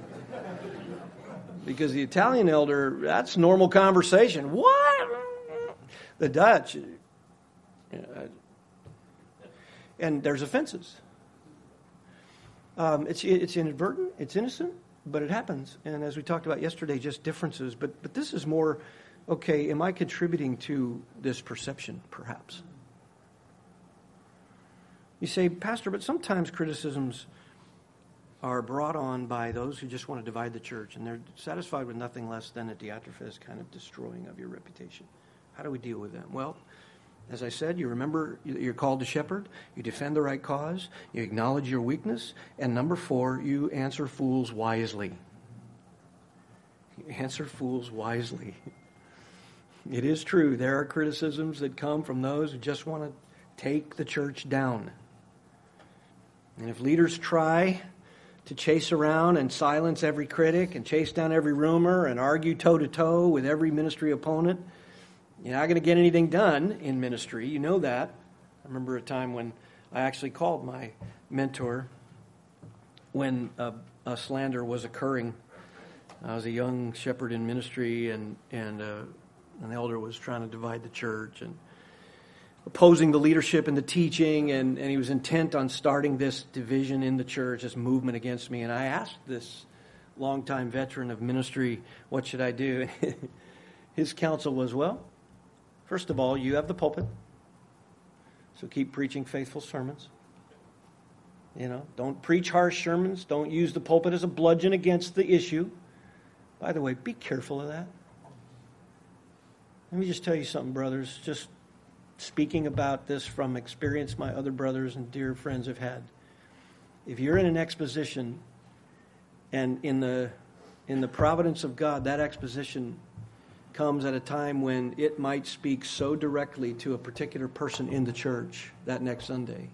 Because the Italian elder, that's normal conversation. What? The Dutch, you know, and there's offenses. Um, it's it's inadvertent, it's innocent, but it happens. And as we talked about yesterday, just differences. But but this is more, okay, am I contributing to this perception, perhaps? You say, Pastor, but sometimes criticisms are brought on by those who just want to divide the church, and they're satisfied with nothing less than a Diotrephes kind of destroying of your reputation. How do we deal with them? Well, as I said, you remember you're called to shepherd, you defend the right cause, you acknowledge your weakness, and number four, you answer fools wisely. You answer fools wisely. It is true, there are criticisms that come from those who just want to take the church down. And if leaders try to chase around and silence every critic and chase down every rumor and argue toe-to-toe with every ministry opponent, you're not going to get anything done in ministry. You know that. I remember a time when I actually called my mentor when a, a slander was occurring. I was a young shepherd in ministry, and, and uh, an elder was trying to divide the church and opposing the leadership and the teaching, and, and he was intent on starting this division in the church, this movement against me. And I asked this longtime veteran of ministry, what should I do? His counsel was, well, first of all, you have the pulpit, so keep preaching faithful sermons. You know, don't preach harsh sermons. Don't use the pulpit as a bludgeon against the issue. By the way, be careful of that. Let me just tell you something, brothers, just speaking about this from experience my other brothers and dear friends have had. If you're in an exposition, and in the in the providence of God, that exposition comes at a time when it might speak so directly to a particular person in the church that next Sunday,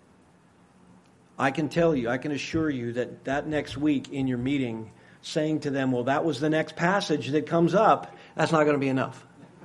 I can tell you, I can assure you that that next week in your meeting, saying to them, well, that was the next passage that comes up, that's not going to be enough.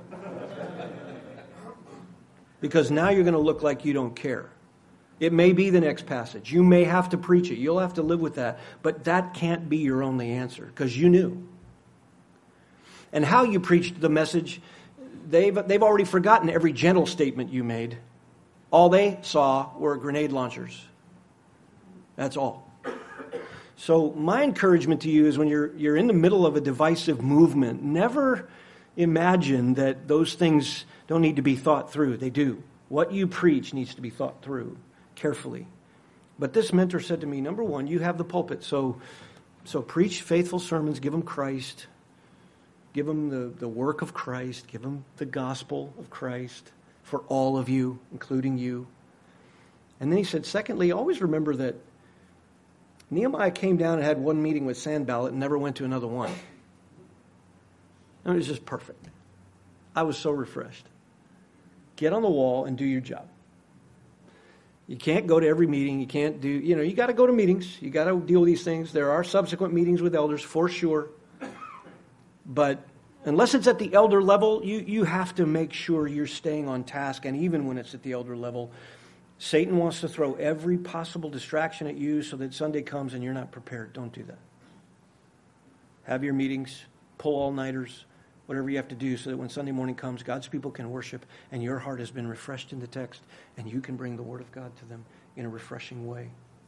Because now you're going to look like you don't care. It may be the next passage. You may have to preach it. You'll have to live with that. But that can't be your only answer, because you knew. And how you preached the message, they've, they've already forgotten every gentle statement you made. All they saw were grenade launchers. That's all. So my encouragement to you is when you're you're in the middle of a divisive movement, never imagine that those things don't need to be thought through. They do. What you preach needs to be thought through carefully. But this mentor said to me, number one, you have the pulpit, so so preach faithful sermons, give them Christ, give them the, the work of Christ, give them the gospel of Christ for all of you, including you. And then he said, secondly, always remember that Nehemiah came down and had one meeting with Sanballat and never went to another one. And it was just perfect. I was so refreshed. Get on the wall and do your job. You can't go to every meeting. You can't do, you know, you got to go to meetings. You got to deal with these things. There are subsequent meetings with elders for sure. But unless it's at the elder level, you, you have to make sure you're staying on task. And even when it's at the elder level, Satan wants to throw every possible distraction at you so that Sunday comes and you're not prepared. Don't do that. Have your meetings, pull all-nighters, whatever you have to do so that when Sunday morning comes, God's people can worship and your heart has been refreshed in the text and you can bring the Word of God to them in a refreshing way.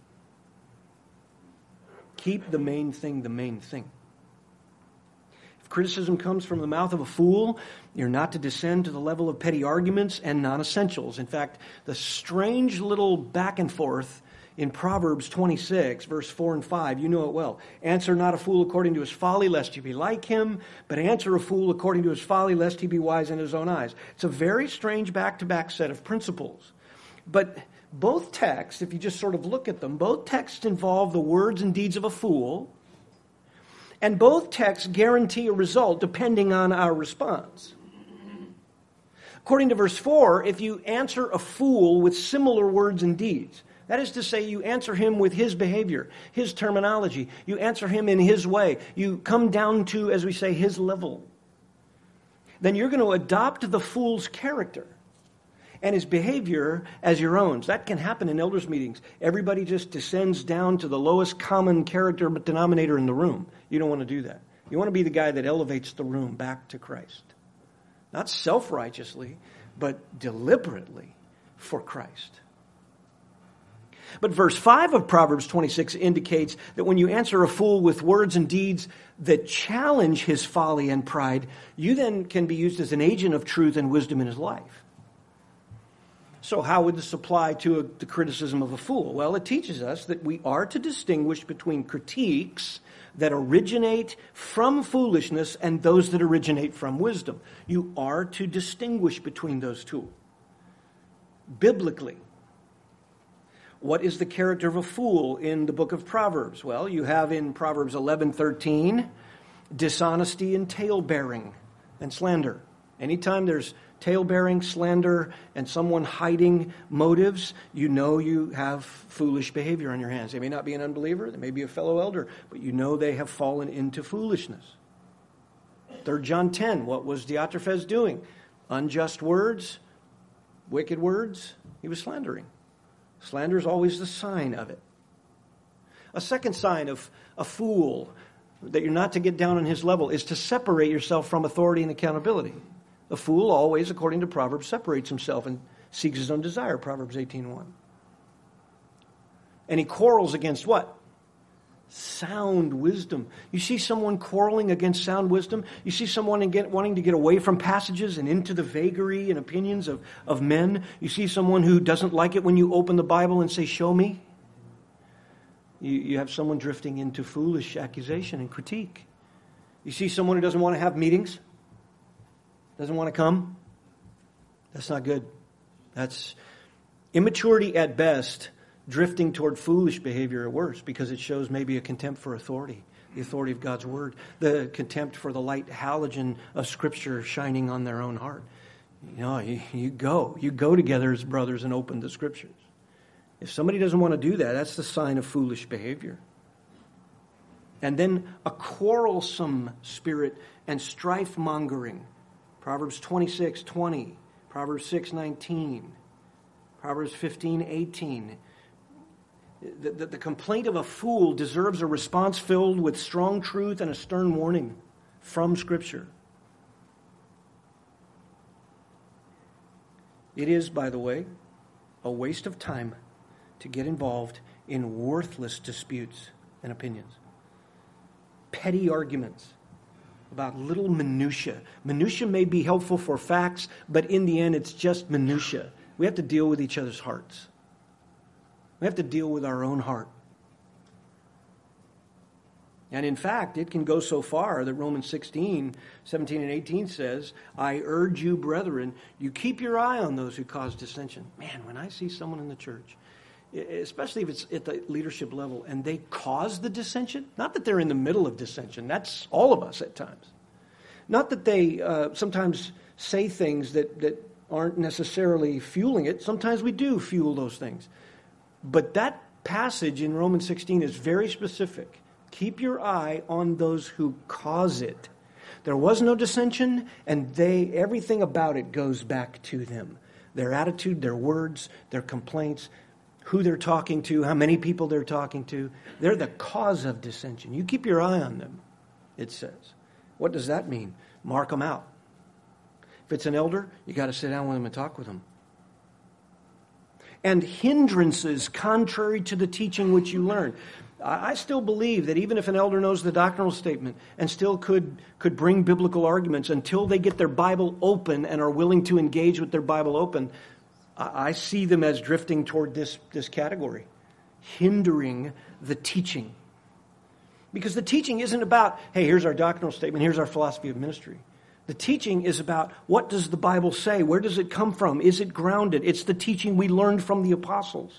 Keep the main thing the main thing. If criticism comes from the mouth of a fool, you're not to descend to the level of petty arguments and non-essentials. In fact, the strange little back and forth In Proverbs twenty-six, verse four and five, you know it well. Answer not a fool according to his folly, lest you be like him, but answer a fool according to his folly, lest he be wise in his own eyes. It's a very strange back-to-back set of principles. But both texts, if you just sort of look at them, both texts involve the words and deeds of a fool, and both texts guarantee a result depending on our response. According to verse four, if you answer a fool with similar words and deeds, that is to say, you answer him with his behavior, his terminology. You answer him in his way. You come down to, as we say, his level. Then you're going to adopt the fool's character and his behavior as your own. That can happen in elders' meetings. Everybody just descends down to the lowest common character denominator in the room. You don't want to do that. You want to be the guy that elevates the room back to Christ. Not self-righteously, but deliberately for Christ. But verse five of Proverbs twenty-six indicates that when you answer a fool with words and deeds that challenge his folly and pride, you then can be used as an agent of truth and wisdom in his life. So how would this apply to a, the criticism of a fool? Well, it teaches us that we are to distinguish between critiques that originate from foolishness and those that originate from wisdom. You are to distinguish between those two. Biblically, what is the character of a fool in the book of Proverbs? Well, you have in Proverbs eleven thirteen dishonesty and tale-bearing and slander. Anytime there's tale-bearing, slander, and someone hiding motives, you know you have foolish behavior on your hands. They may not be an unbeliever, they may be a fellow elder, but you know they have fallen into foolishness. Third John ten, what was Diotrephes doing? Unjust words, wicked words, he was slandering. Slander is always the sign of it. A second sign of a fool, that you're not to get down on his level, is to separate yourself from authority and accountability. A fool always, according to Proverbs, separates himself and seeks his own desire, Proverbs eighteen one. And he quarrels against what? Sound wisdom. You see someone quarreling against sound wisdom? You see someone get, wanting to get away from passages and into the vagary and opinions of, of men? You see someone who doesn't like it when you open the Bible and say, show me? You, you have someone drifting into foolish accusation and critique. You see someone who doesn't want to have meetings? Doesn't want to come? That's not good. That's immaturity at best, drifting toward foolish behavior at worst, because it shows maybe a contempt for authority, the authority of God's Word, the contempt for the light halogen of Scripture shining on their own heart. You know, you, you go. You go together as brothers and open the Scriptures. If somebody doesn't want to do that, that's the sign of foolish behavior. And then a quarrelsome spirit and strife-mongering. Proverbs twenty-six twenty, Proverbs six nineteen, Proverbs fifteen eighteen. The, the, the complaint of a fool deserves a response filled with strong truth and a stern warning from Scripture. It is, by the way, a waste of time to get involved in worthless disputes and opinions. Petty arguments about little minutia. Minutia may be helpful for facts, but in the end, it's just minutia. We have to deal with each other's hearts. We have to deal with our own heart. And in fact, it can go so far that Romans sixteen, seventeen and eighteen says, I urge you, brethren, you keep your eye on those who cause dissension. Man, when I see someone in the church, especially if it's at the leadership level, and they cause the dissension, not that they're in the middle of dissension, that's all of us at times. Not that they uh, sometimes say things that, that aren't necessarily fueling it. Sometimes we do fuel those things. But that passage in Romans sixteen is very specific. Keep your eye on those who cause it. There was no dissension, and they everything about it goes back to them. Their attitude, their words, their complaints, who they're talking to, how many people they're talking to. They're the cause of dissension. You keep your eye on them, it says. What does that mean? Mark them out. If it's an elder, you got to sit down with them and talk with them. And hindrances contrary to the teaching which you learn. I still believe that even if an elder knows the doctrinal statement and still could, could bring biblical arguments until they get their Bible open and are willing to engage with their Bible open, I see them as drifting toward this, this category. hindering the teaching. Because the teaching isn't about, hey, here's our doctrinal statement, here's our philosophy of ministry. The teaching is about, what does the Bible say? Where does it come from? Is it grounded? It's the teaching we learned from the apostles.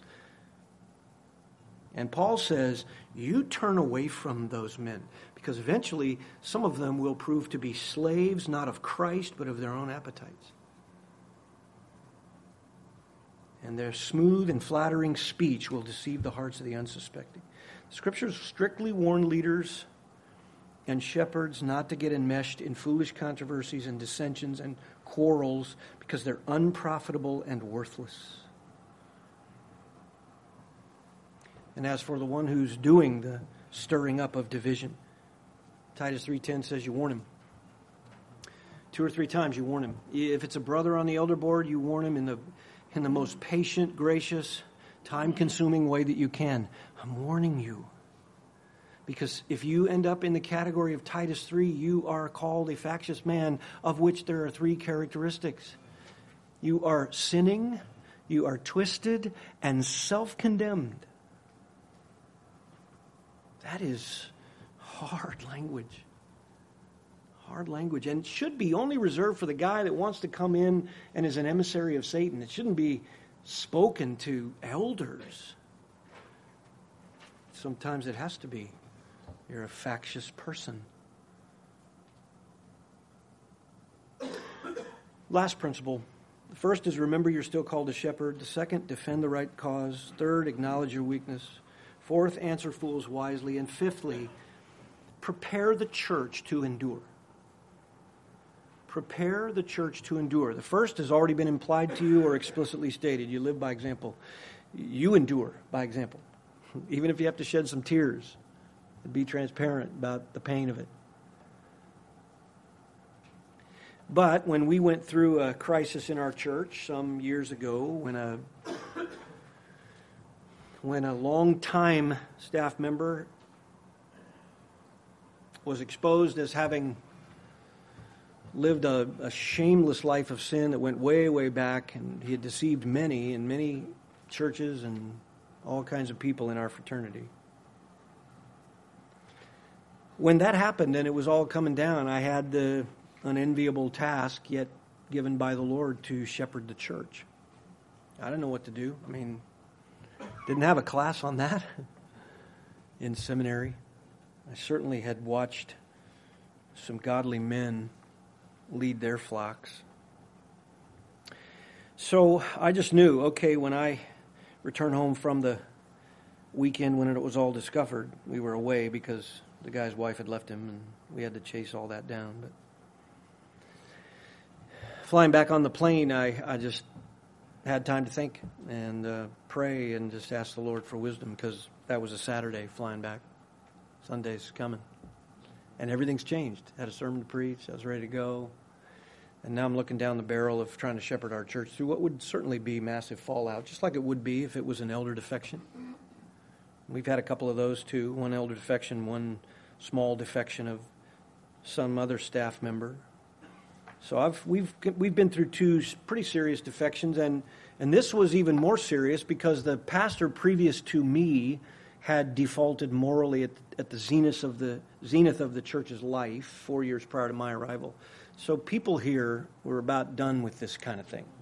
And Paul says, you turn away from those men, because eventually some of them will prove to be slaves, not of Christ, but of their own appetites. And their smooth and flattering speech will deceive the hearts of the unsuspecting. The Scriptures strictly warn leaders and shepherds not to get enmeshed in foolish controversies and dissensions and quarrels, because they're unprofitable and worthless. And as for the one who's doing the stirring up of division, Titus three ten says you warn him. Two or three times you warn him. If it's a brother on the elder board, you warn him in the in the most patient, gracious, time-consuming way that you can. I'm warning you. Because if you end up in the category of Titus three, you are called a factious man, of which there are three characteristics. You are sinning, you are twisted, and self-condemned. That is hard language. Hard language. And it should be only reserved for the guy that wants to come in and is an emissary of Satan. It shouldn't be spoken to elders. Sometimes it has to be. You're a factious person. Last principle. The first is, remember you're still called a shepherd. The second, defend the right cause. Third, acknowledge your weakness. Fourth, answer fools wisely. And fifthly, prepare the church to endure. Prepare the church to endure. The first has already been implied to you or explicitly stated. You live by example. You endure by example. Even if you have to shed some tears, and be transparent about the pain of it. But when we went through a crisis in our church some years ago, when a when a long-time staff member was exposed as having lived a, a shameless life of sin that went way, way back, and he had deceived many in many churches and all kinds of people in our fraternity. When that happened and it was all coming down, I had the unenviable task yet given by the Lord to shepherd the church. I didn't know what to do. I mean, didn't have a class on that in seminary. I certainly had watched some godly men lead their flocks. So I just knew, okay, when I returned home from the weekend when it was all discovered, we were away because the guy's wife had left him and we had to chase all that down. But flying back on the plane, I, I just had time to think and uh, pray and just ask the Lord for wisdom, because that was a Saturday flying back. Sunday's coming. And everything's changed. Had a sermon to preach. I was ready to go. And now I'm looking down the barrel of trying to shepherd our church through what would certainly be massive fallout, just like it would be if it was an elder defection. We've had a couple of those too. One elder defection, one small defection of some other staff member. So I've we've we've been through two pretty serious defections, and and this was even more serious because the pastor previous to me had defaulted morally at, at the zenith of the zenith of the church's life four years prior to my arrival. So people here were about done with this kind of thing.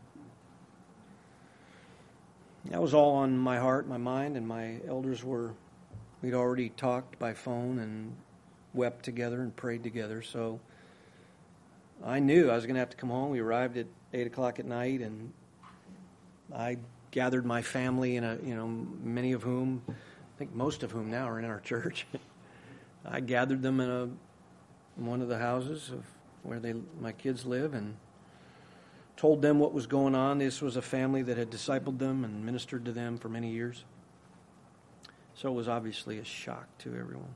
That was all on my heart, my mind, and my elders were, we'd already talked by phone and wept together and prayed together. So I knew I was going to have to come home. We arrived at eight o'clock at night, and I gathered my family, in a, you know, many of whom, I think most of whom now are in our church. I gathered them in a in one of the houses of where they my kids live, and told them what was going on. This was a family that had discipled them and ministered to them for many years. So it was obviously a shock to everyone.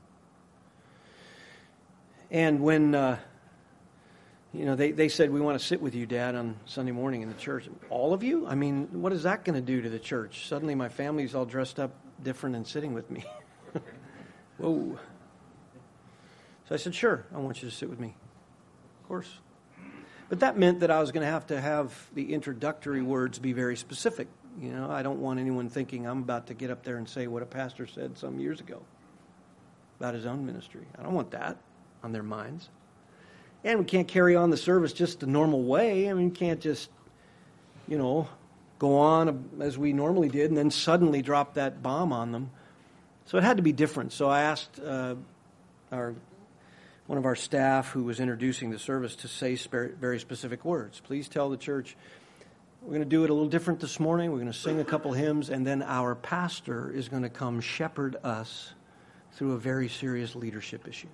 And when, uh, you know, they, they said, we want to sit with you, Dad, on Sunday morning in the church. All of you? I mean, what is that going to do to the church? Suddenly my family's all dressed up different and sitting with me. Whoa. So I said, sure, I want you to sit with me. Of course. But that meant that I was going to have to have the introductory words be very specific, You know, I don't want anyone thinking I'm about to get up there and say what a pastor said some years ago about his own ministry. I don't want that on their minds. And we can't carry on the service just the normal way. I mean, we can't just, you know, go on as we normally did and then suddenly drop that bomb on them. So it had to be different. So I asked uh, our one of our staff who was introducing the service to say very specific words. Please tell the church, we're going to do it a little different this morning. We're going to sing a couple hymns, and then our pastor is going to come shepherd us through a very serious leadership issue.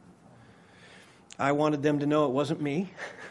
I wanted them to know it wasn't me,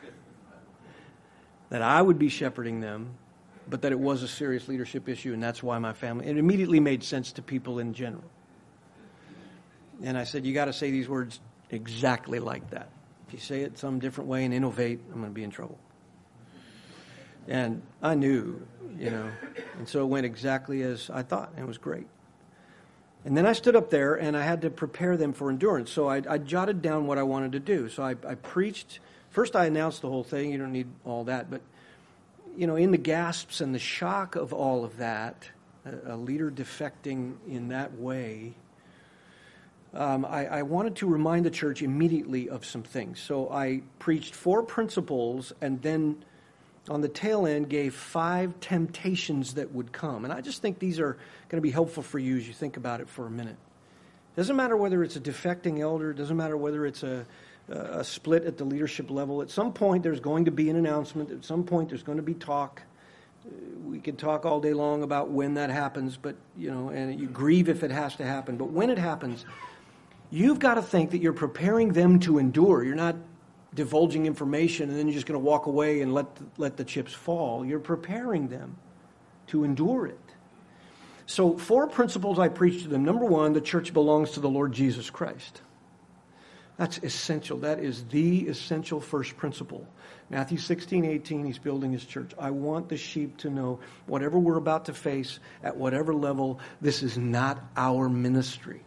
that I would be shepherding them, but that it was a serious leadership issue, and that's why my family, it immediately made sense to people in general. And I said, you got to say these words exactly like that. If you say it some different way and innovate, I'm going to be in trouble. And I knew, you know, and so it went exactly as I thought, and it was great. And then I stood up there, and I had to prepare them for endurance. So I, I jotted down what I wanted to do. So I, I preached. First, I announced the whole thing. You don't need all that. But, you know, in the gasps and the shock of all of that, a, a leader defecting in that way, um, I, I wanted to remind the church immediately of some things. So I preached four principles, and then on the tail end gave five temptations that would come. And I just think these are going to be helpful for you as you think about it for a minute. Doesn't matter whether it's a defecting elder, doesn't matter whether it's a, a split at the leadership level. At some point there's going to be an announcement. At some point there's going to be talk. We could talk all day long about when that happens, but, you know, and you grieve if it has to happen. But when it happens, you've got to think that you're preparing them to endure. You're not divulging information and then you're just going to walk away and let the, let the chips fall. You're preparing them to endure it. So four principles I preach to them. Number one, the church belongs to the Lord Jesus Christ. That's essential. That is the essential first principle. Matthew sixteen, eighteen, he's building his church. I want the sheep to know whatever we're about to face at whatever level, this is not our ministry.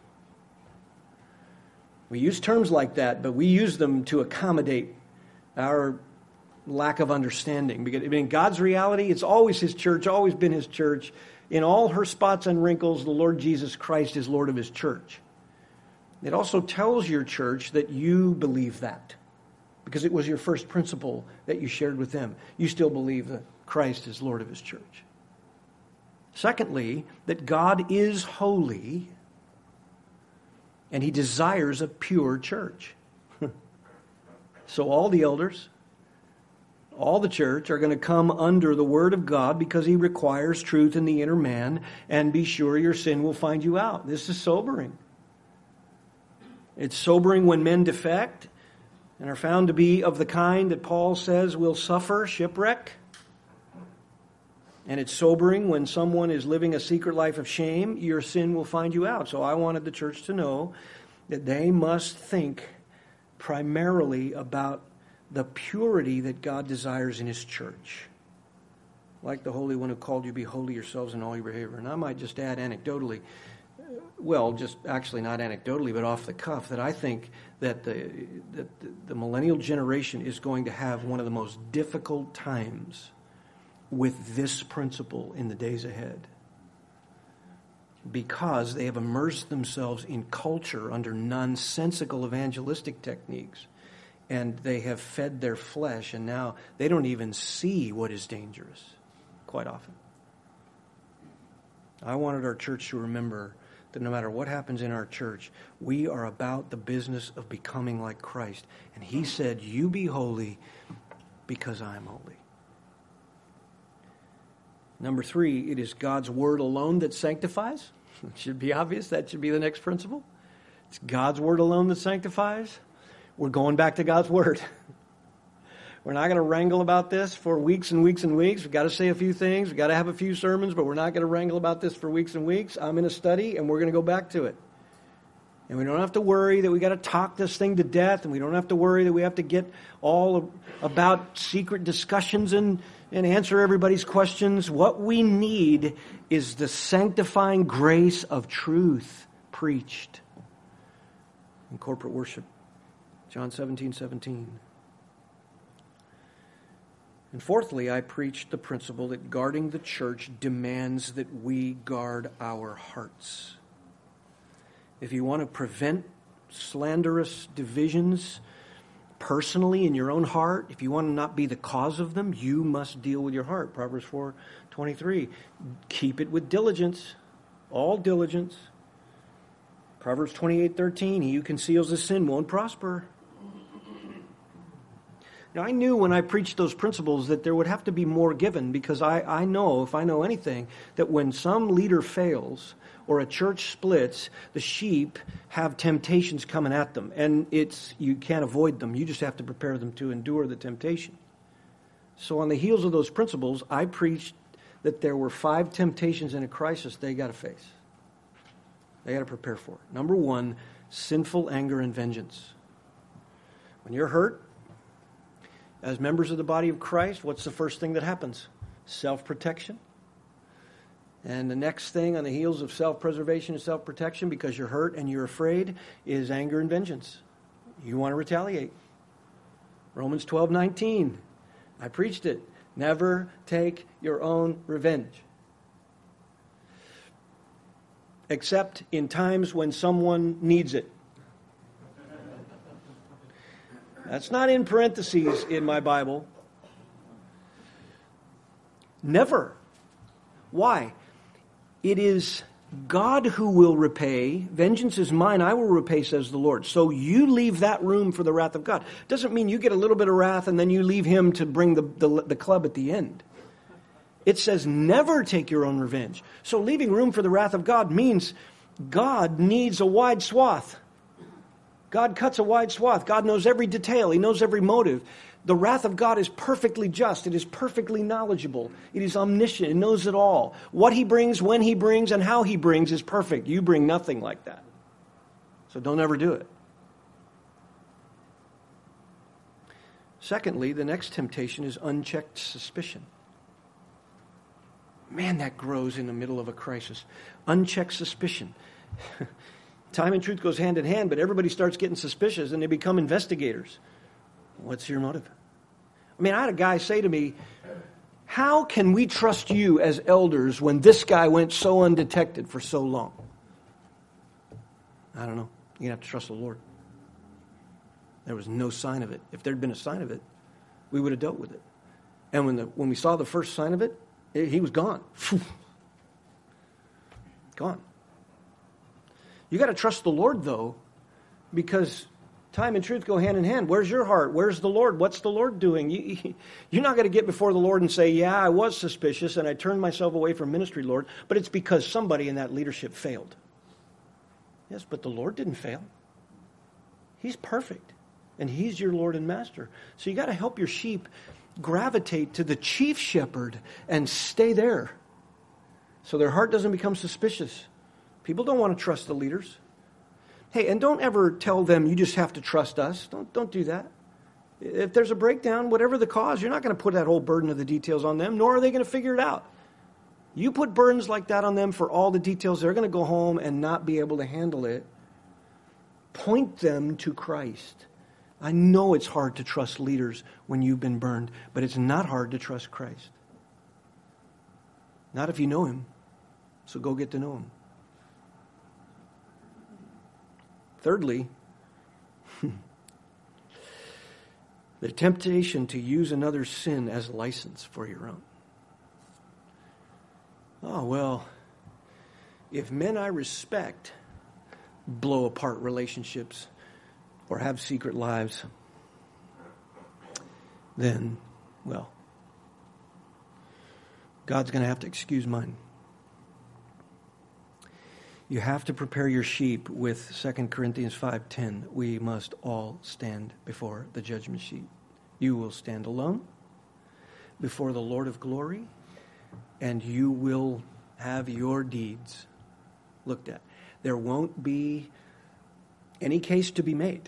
We use terms like that, but we use them to accommodate our lack of understanding. Because in God's reality, it's always his church, always been his church. In all her spots and wrinkles, the Lord Jesus Christ is Lord of his church. It also tells your church that you believe that, because it was your first principle that you shared with them. You still believe that Christ is Lord of his church. Secondly, that God is holy, and he desires a pure church. So all the elders, all the church are going to come under the word of God because he requires truth in the inner man, and be sure your sin will find you out. This is sobering. It's sobering when men defect and are found to be of the kind that Paul says will suffer shipwreck. And it's sobering when someone is living a secret life of shame. Your sin will find you out. So I wanted the church to know that they must think primarily about the purity that God desires in his church. Like the Holy One who called you, be holy yourselves in all your behavior. And I might just add anecdotally, well, just actually not anecdotally, but off the cuff, that I think that the, that the millennial generation is going to have one of the most difficult times with this principle in the days ahead, because they have immersed themselves in culture under nonsensical evangelistic techniques, and they have fed their flesh, and now they don't even see what is dangerous quite often. I wanted our church to remember that no matter what happens in our church, we are about the business of becoming like Christ. And he said, you be holy because I am holy. Number three, it is God's word alone that sanctifies. It should be obvious. That should be the next principle. It's God's word alone that sanctifies. We're going back to God's word. We're not going to wrangle about this for weeks and weeks and weeks. We've got to say a few things. We've got to have a few sermons, but we're not going to wrangle about this for weeks and weeks. I'm in a study, and we're going to go back to it. And we don't have to worry that we got to talk this thing to death, and we don't have to worry that we have to get all about secret discussions and, and answer everybody's questions. What we need is the sanctifying grace of truth preached in corporate worship. John seventeen seventeen. And fourthly, I preached the principle that guarding the church demands that we guard our hearts. If you want to prevent slanderous divisions personally in your own heart, if you want to not be the cause of them, you must deal with your heart. Proverbs four twenty-three. Keep it with diligence, all diligence. Proverbs twenty-eight thirteen. He who conceals his sin won't prosper. Now, I knew when I preached those principles that there would have to be more given, because I, I know, if I know anything, that when some leader fails or a church splits, the sheep have temptations coming at them. And it's you can't avoid them. You just have to prepare them to endure the temptation. So on the heels of those principles, I preached that there were five temptations in a crisis they got to face. They got to prepare for it. Number one, sinful anger and vengeance. When you're hurt, as members of the body of Christ, what's the first thing that happens? Self-protection. And the next thing on the heels of self-preservation and self-protection, because you're hurt and you're afraid, is anger and vengeance. You want to retaliate. Romans twelve nineteen. I preached it. Never take your own revenge. Except in times when someone needs it. That's not in parentheses in my Bible. Never. Why? It is God who will repay. Vengeance is mine, I will repay, says the Lord. So you leave that room for the wrath of God. Doesn't mean you get a little bit of wrath and then you leave him to bring the, the, the club at the end. It says never take your own revenge. So leaving room for the wrath of God means God needs a wide swath. God cuts a wide swath. God knows every detail. He knows every motive. The wrath of God is perfectly just. It is perfectly knowledgeable. It is omniscient. It knows it all. What he brings, when he brings, and how he brings is perfect. You bring nothing like that. So don't ever do it. Secondly, the next temptation is unchecked suspicion. Man, that grows in the middle of a crisis. Unchecked suspicion. Time and truth goes hand in hand, but everybody starts getting suspicious and they become investigators. What's your motive? I mean, I had a guy say to me, how can we trust you as elders when this guy went so undetected for so long? I don't know. You have to trust the Lord. There was no sign of it. If there'd been a sign of it, we would have dealt with it. And when the when we saw the first sign of it, it he was gone. Gone. You got to trust the Lord, though, because time and truth go hand in hand. Where's your heart? Where's the Lord? What's the Lord doing? You, you're not going to get before the Lord and say, yeah, I was suspicious and I turned myself away from ministry, Lord, but it's because somebody in that leadership failed. Yes, but the Lord didn't fail. He's perfect, and he's your Lord and master. So you got to help your sheep gravitate to the chief shepherd and stay there so their heart doesn't become suspicious. People don't want to trust the leaders. Hey, and don't ever tell them you just have to trust us. Don't don't do that. If there's a breakdown, whatever the cause, you're not going to put that whole burden of the details on them, nor are they going to figure it out. You put burdens like that on them for all the details, they're going to go home and not be able to handle it. Point them to Christ. I know it's hard to trust leaders when you've been burned, but it's not hard to trust Christ. Not if you know him. So go get to know him. Thirdly, the temptation to use another's sin as license for your own. Oh, well, if men I respect blow apart relationships or have secret lives, then, well, God's going to have to excuse mine. You have to prepare your sheep with Second Corinthians five ten. We must all stand before the judgment seat. You will stand alone before the Lord of glory, and you will have your deeds looked at. There won't be any case to be made.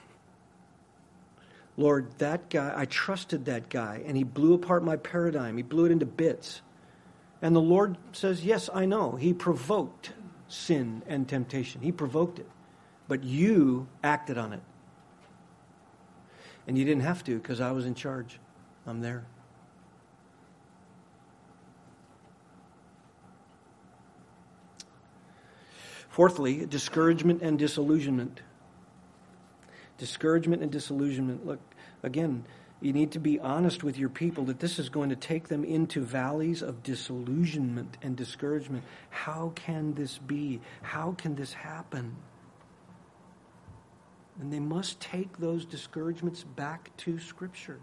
Lord, that guy, I trusted that guy, and he blew apart my paradigm. He blew it into bits. And the Lord says, yes, I know. He provoked sin and temptation. He provoked it. But you acted on it. And you didn't have to because I was in charge. I'm there. Fourthly, discouragement and disillusionment. Discouragement and disillusionment. Look, again, you need to be honest with your people that this is going to take them into valleys of disillusionment and discouragement. How can this be? How can this happen? And they must take those discouragements back to Scripture.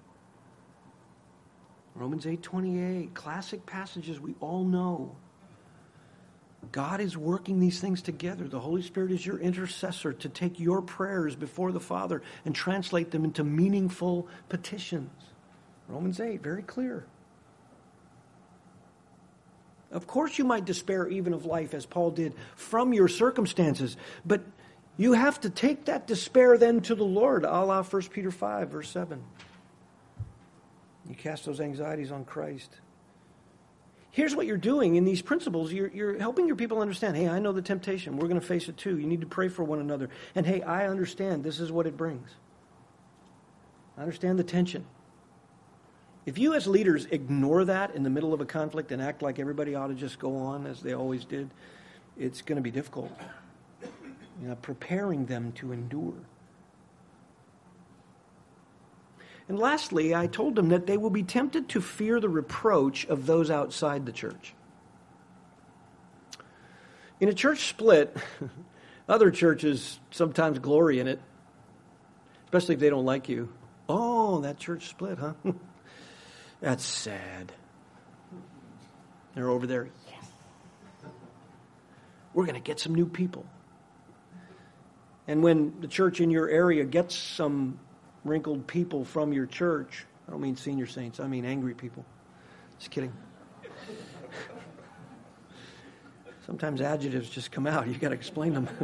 Romans eight twenty-eight, classic passages we all know. God is working these things together. The Holy Spirit is your intercessor to take your prayers before the Father and translate them into meaningful petitions. Romans eight, very clear. Of course you might despair even of life, as Paul did, from your circumstances. But you have to take that despair then to the Lord, a la First Peter five, verse seven. You cast those anxieties on Christ. Here's what you're doing in these principles. You're, you're helping your people understand, hey, I know the temptation. We're going to face it too. You need to pray for one another. And hey, I understand this is what it brings. I understand the tension. If you as leaders ignore that in the middle of a conflict and act like everybody ought to just go on as they always did, it's going to be difficult. You know, preparing them to endure. And lastly, I told them that they will be tempted to fear the reproach of those outside the church. In a church split, other churches sometimes glory in it, especially if they don't like you. Oh, that church split, huh? That's sad. They're over there. Yes. We're going to get some new people. And when the church in your area gets some wrinkled people from your church, I don't mean senior saints, I mean angry people. Just kidding. Sometimes adjectives just come out. You've got to explain them.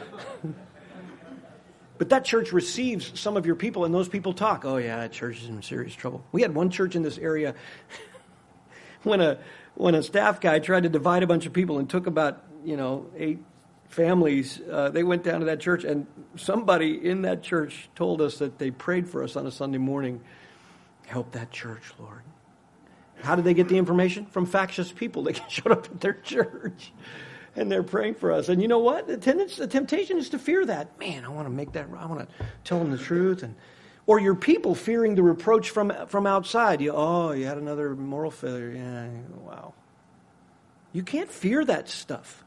But that church receives some of your people, and those people talk. Oh, yeah, that church is in serious trouble. We had one church in this area when a when a staff guy tried to divide a bunch of people and took about, you know, eight families, uh, they went down to that church, and somebody in that church told us that they prayed for us on a Sunday morning. Help that church, Lord. How did they get the information? From factious people. They showed up at their church, and they're praying for us. And you know what? The tendency, the temptation is to fear that. Man, I want to make that, I want to tell them the truth. And or your people fearing the reproach from, from outside. You, oh, you had another moral failure. Yeah, wow. You can't fear that stuff.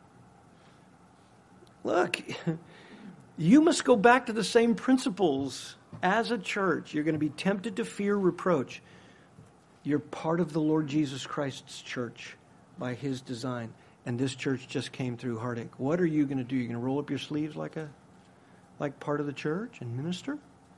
Look, you must go back to the same principles as a church. You're going to be tempted to fear reproach. You're part of the Lord Jesus Christ's church by His design. And this church just came through heartache. What are you going to do? You're going to roll up your sleeves like a, like part of the church and minister?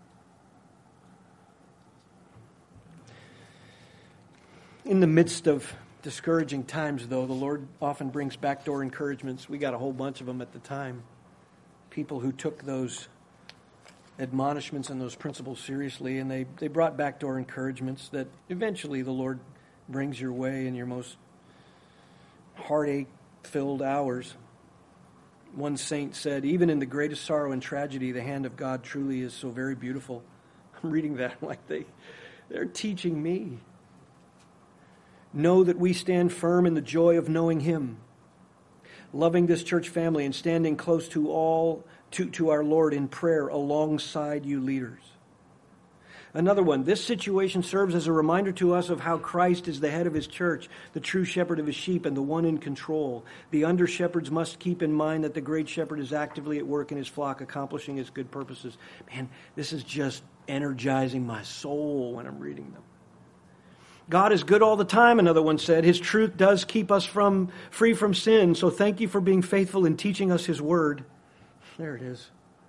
In the midst of discouraging times, though, the Lord often brings backdoor encouragements. We got a whole bunch of them at the time. People who took those admonishments and those principles seriously, and they, they brought backdoor encouragements that eventually the Lord brings your way in your most heartache-filled hours. One saint said, even in the greatest sorrow and tragedy, the hand of God truly is so very beautiful. I'm reading that like they, they're teaching me. Know that we stand firm in the joy of knowing Him, loving this church family and standing close to all to, to our Lord in prayer alongside you leaders. Another one, this situation serves as a reminder to us of how Christ is the head of His church, the true shepherd of His sheep, and the one in control. The under-shepherds must keep in mind that the great shepherd is actively at work in His flock, accomplishing His good purposes. Man, this is just energizing my soul when I'm reading them. God is good all the time, another one said. His truth does keep us from free from sin. So thank you for being faithful in teaching us His word. There it is.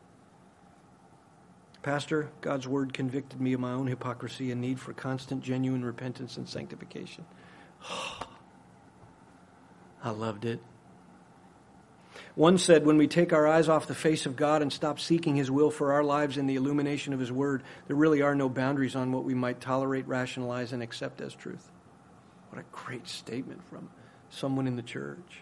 Pastor, God's word convicted me of my own hypocrisy and need for constant, genuine repentance and sanctification. I loved it. One said, when we take our eyes off the face of God and stop seeking His will for our lives in the illumination of His word, there really are no boundaries on what we might tolerate, rationalize, and accept as truth. What a great statement from someone in the church.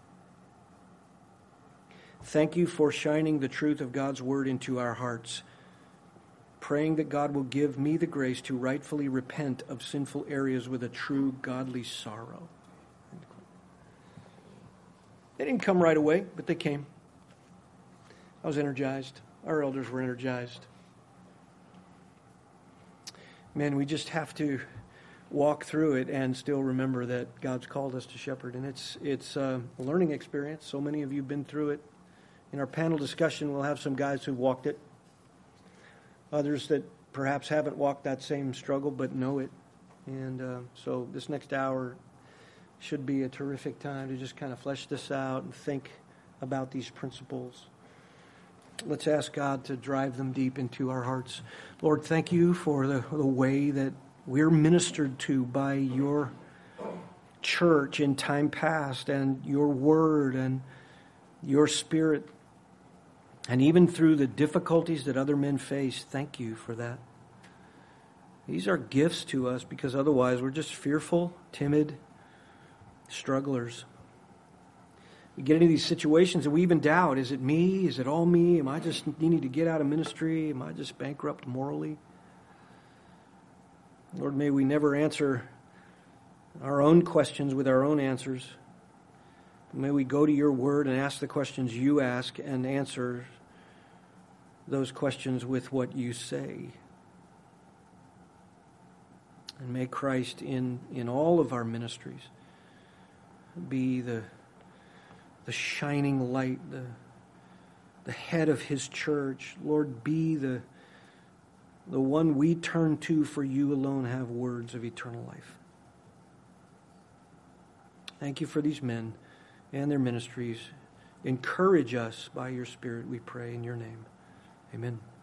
Thank you for shining the truth of God's word into our hearts, praying that God will give me the grace to rightfully repent of sinful areas with a true godly sorrow. They didn't come right away, but they came. I was energized. Our elders were energized. Man, we just have to walk through it and still remember that God's called us to shepherd. And it's it's a learning experience. So many of you have been through it. In our panel discussion, we'll have some guys who've walked it. Others that perhaps haven't walked that same struggle but know it. And uh, so this next hour should be a terrific time to just kind of flesh this out and think about these principles. Let's ask God to drive them deep into our hearts. Lord, thank you for the, the way that we're ministered to by your church in time past and your word and your spirit. And even through the difficulties that other men face, thank you for that. These are gifts to us because otherwise we're just fearful, timid strugglers. We get into these situations and we even doubt, is it me? Is it all me? Am I just needing to get out of ministry? Am I just bankrupt morally? Lord, may we never answer our own questions with our own answers. May we go to your word and ask the questions you ask and answer those questions with what you say. And may Christ in, in all of our ministries be the the shining light, the, the head of his church. Lord, be the, the one we turn to, for you alone have words of eternal life. Thank you for these men and their ministries. Encourage us by your Spirit, we pray in your name. Amen.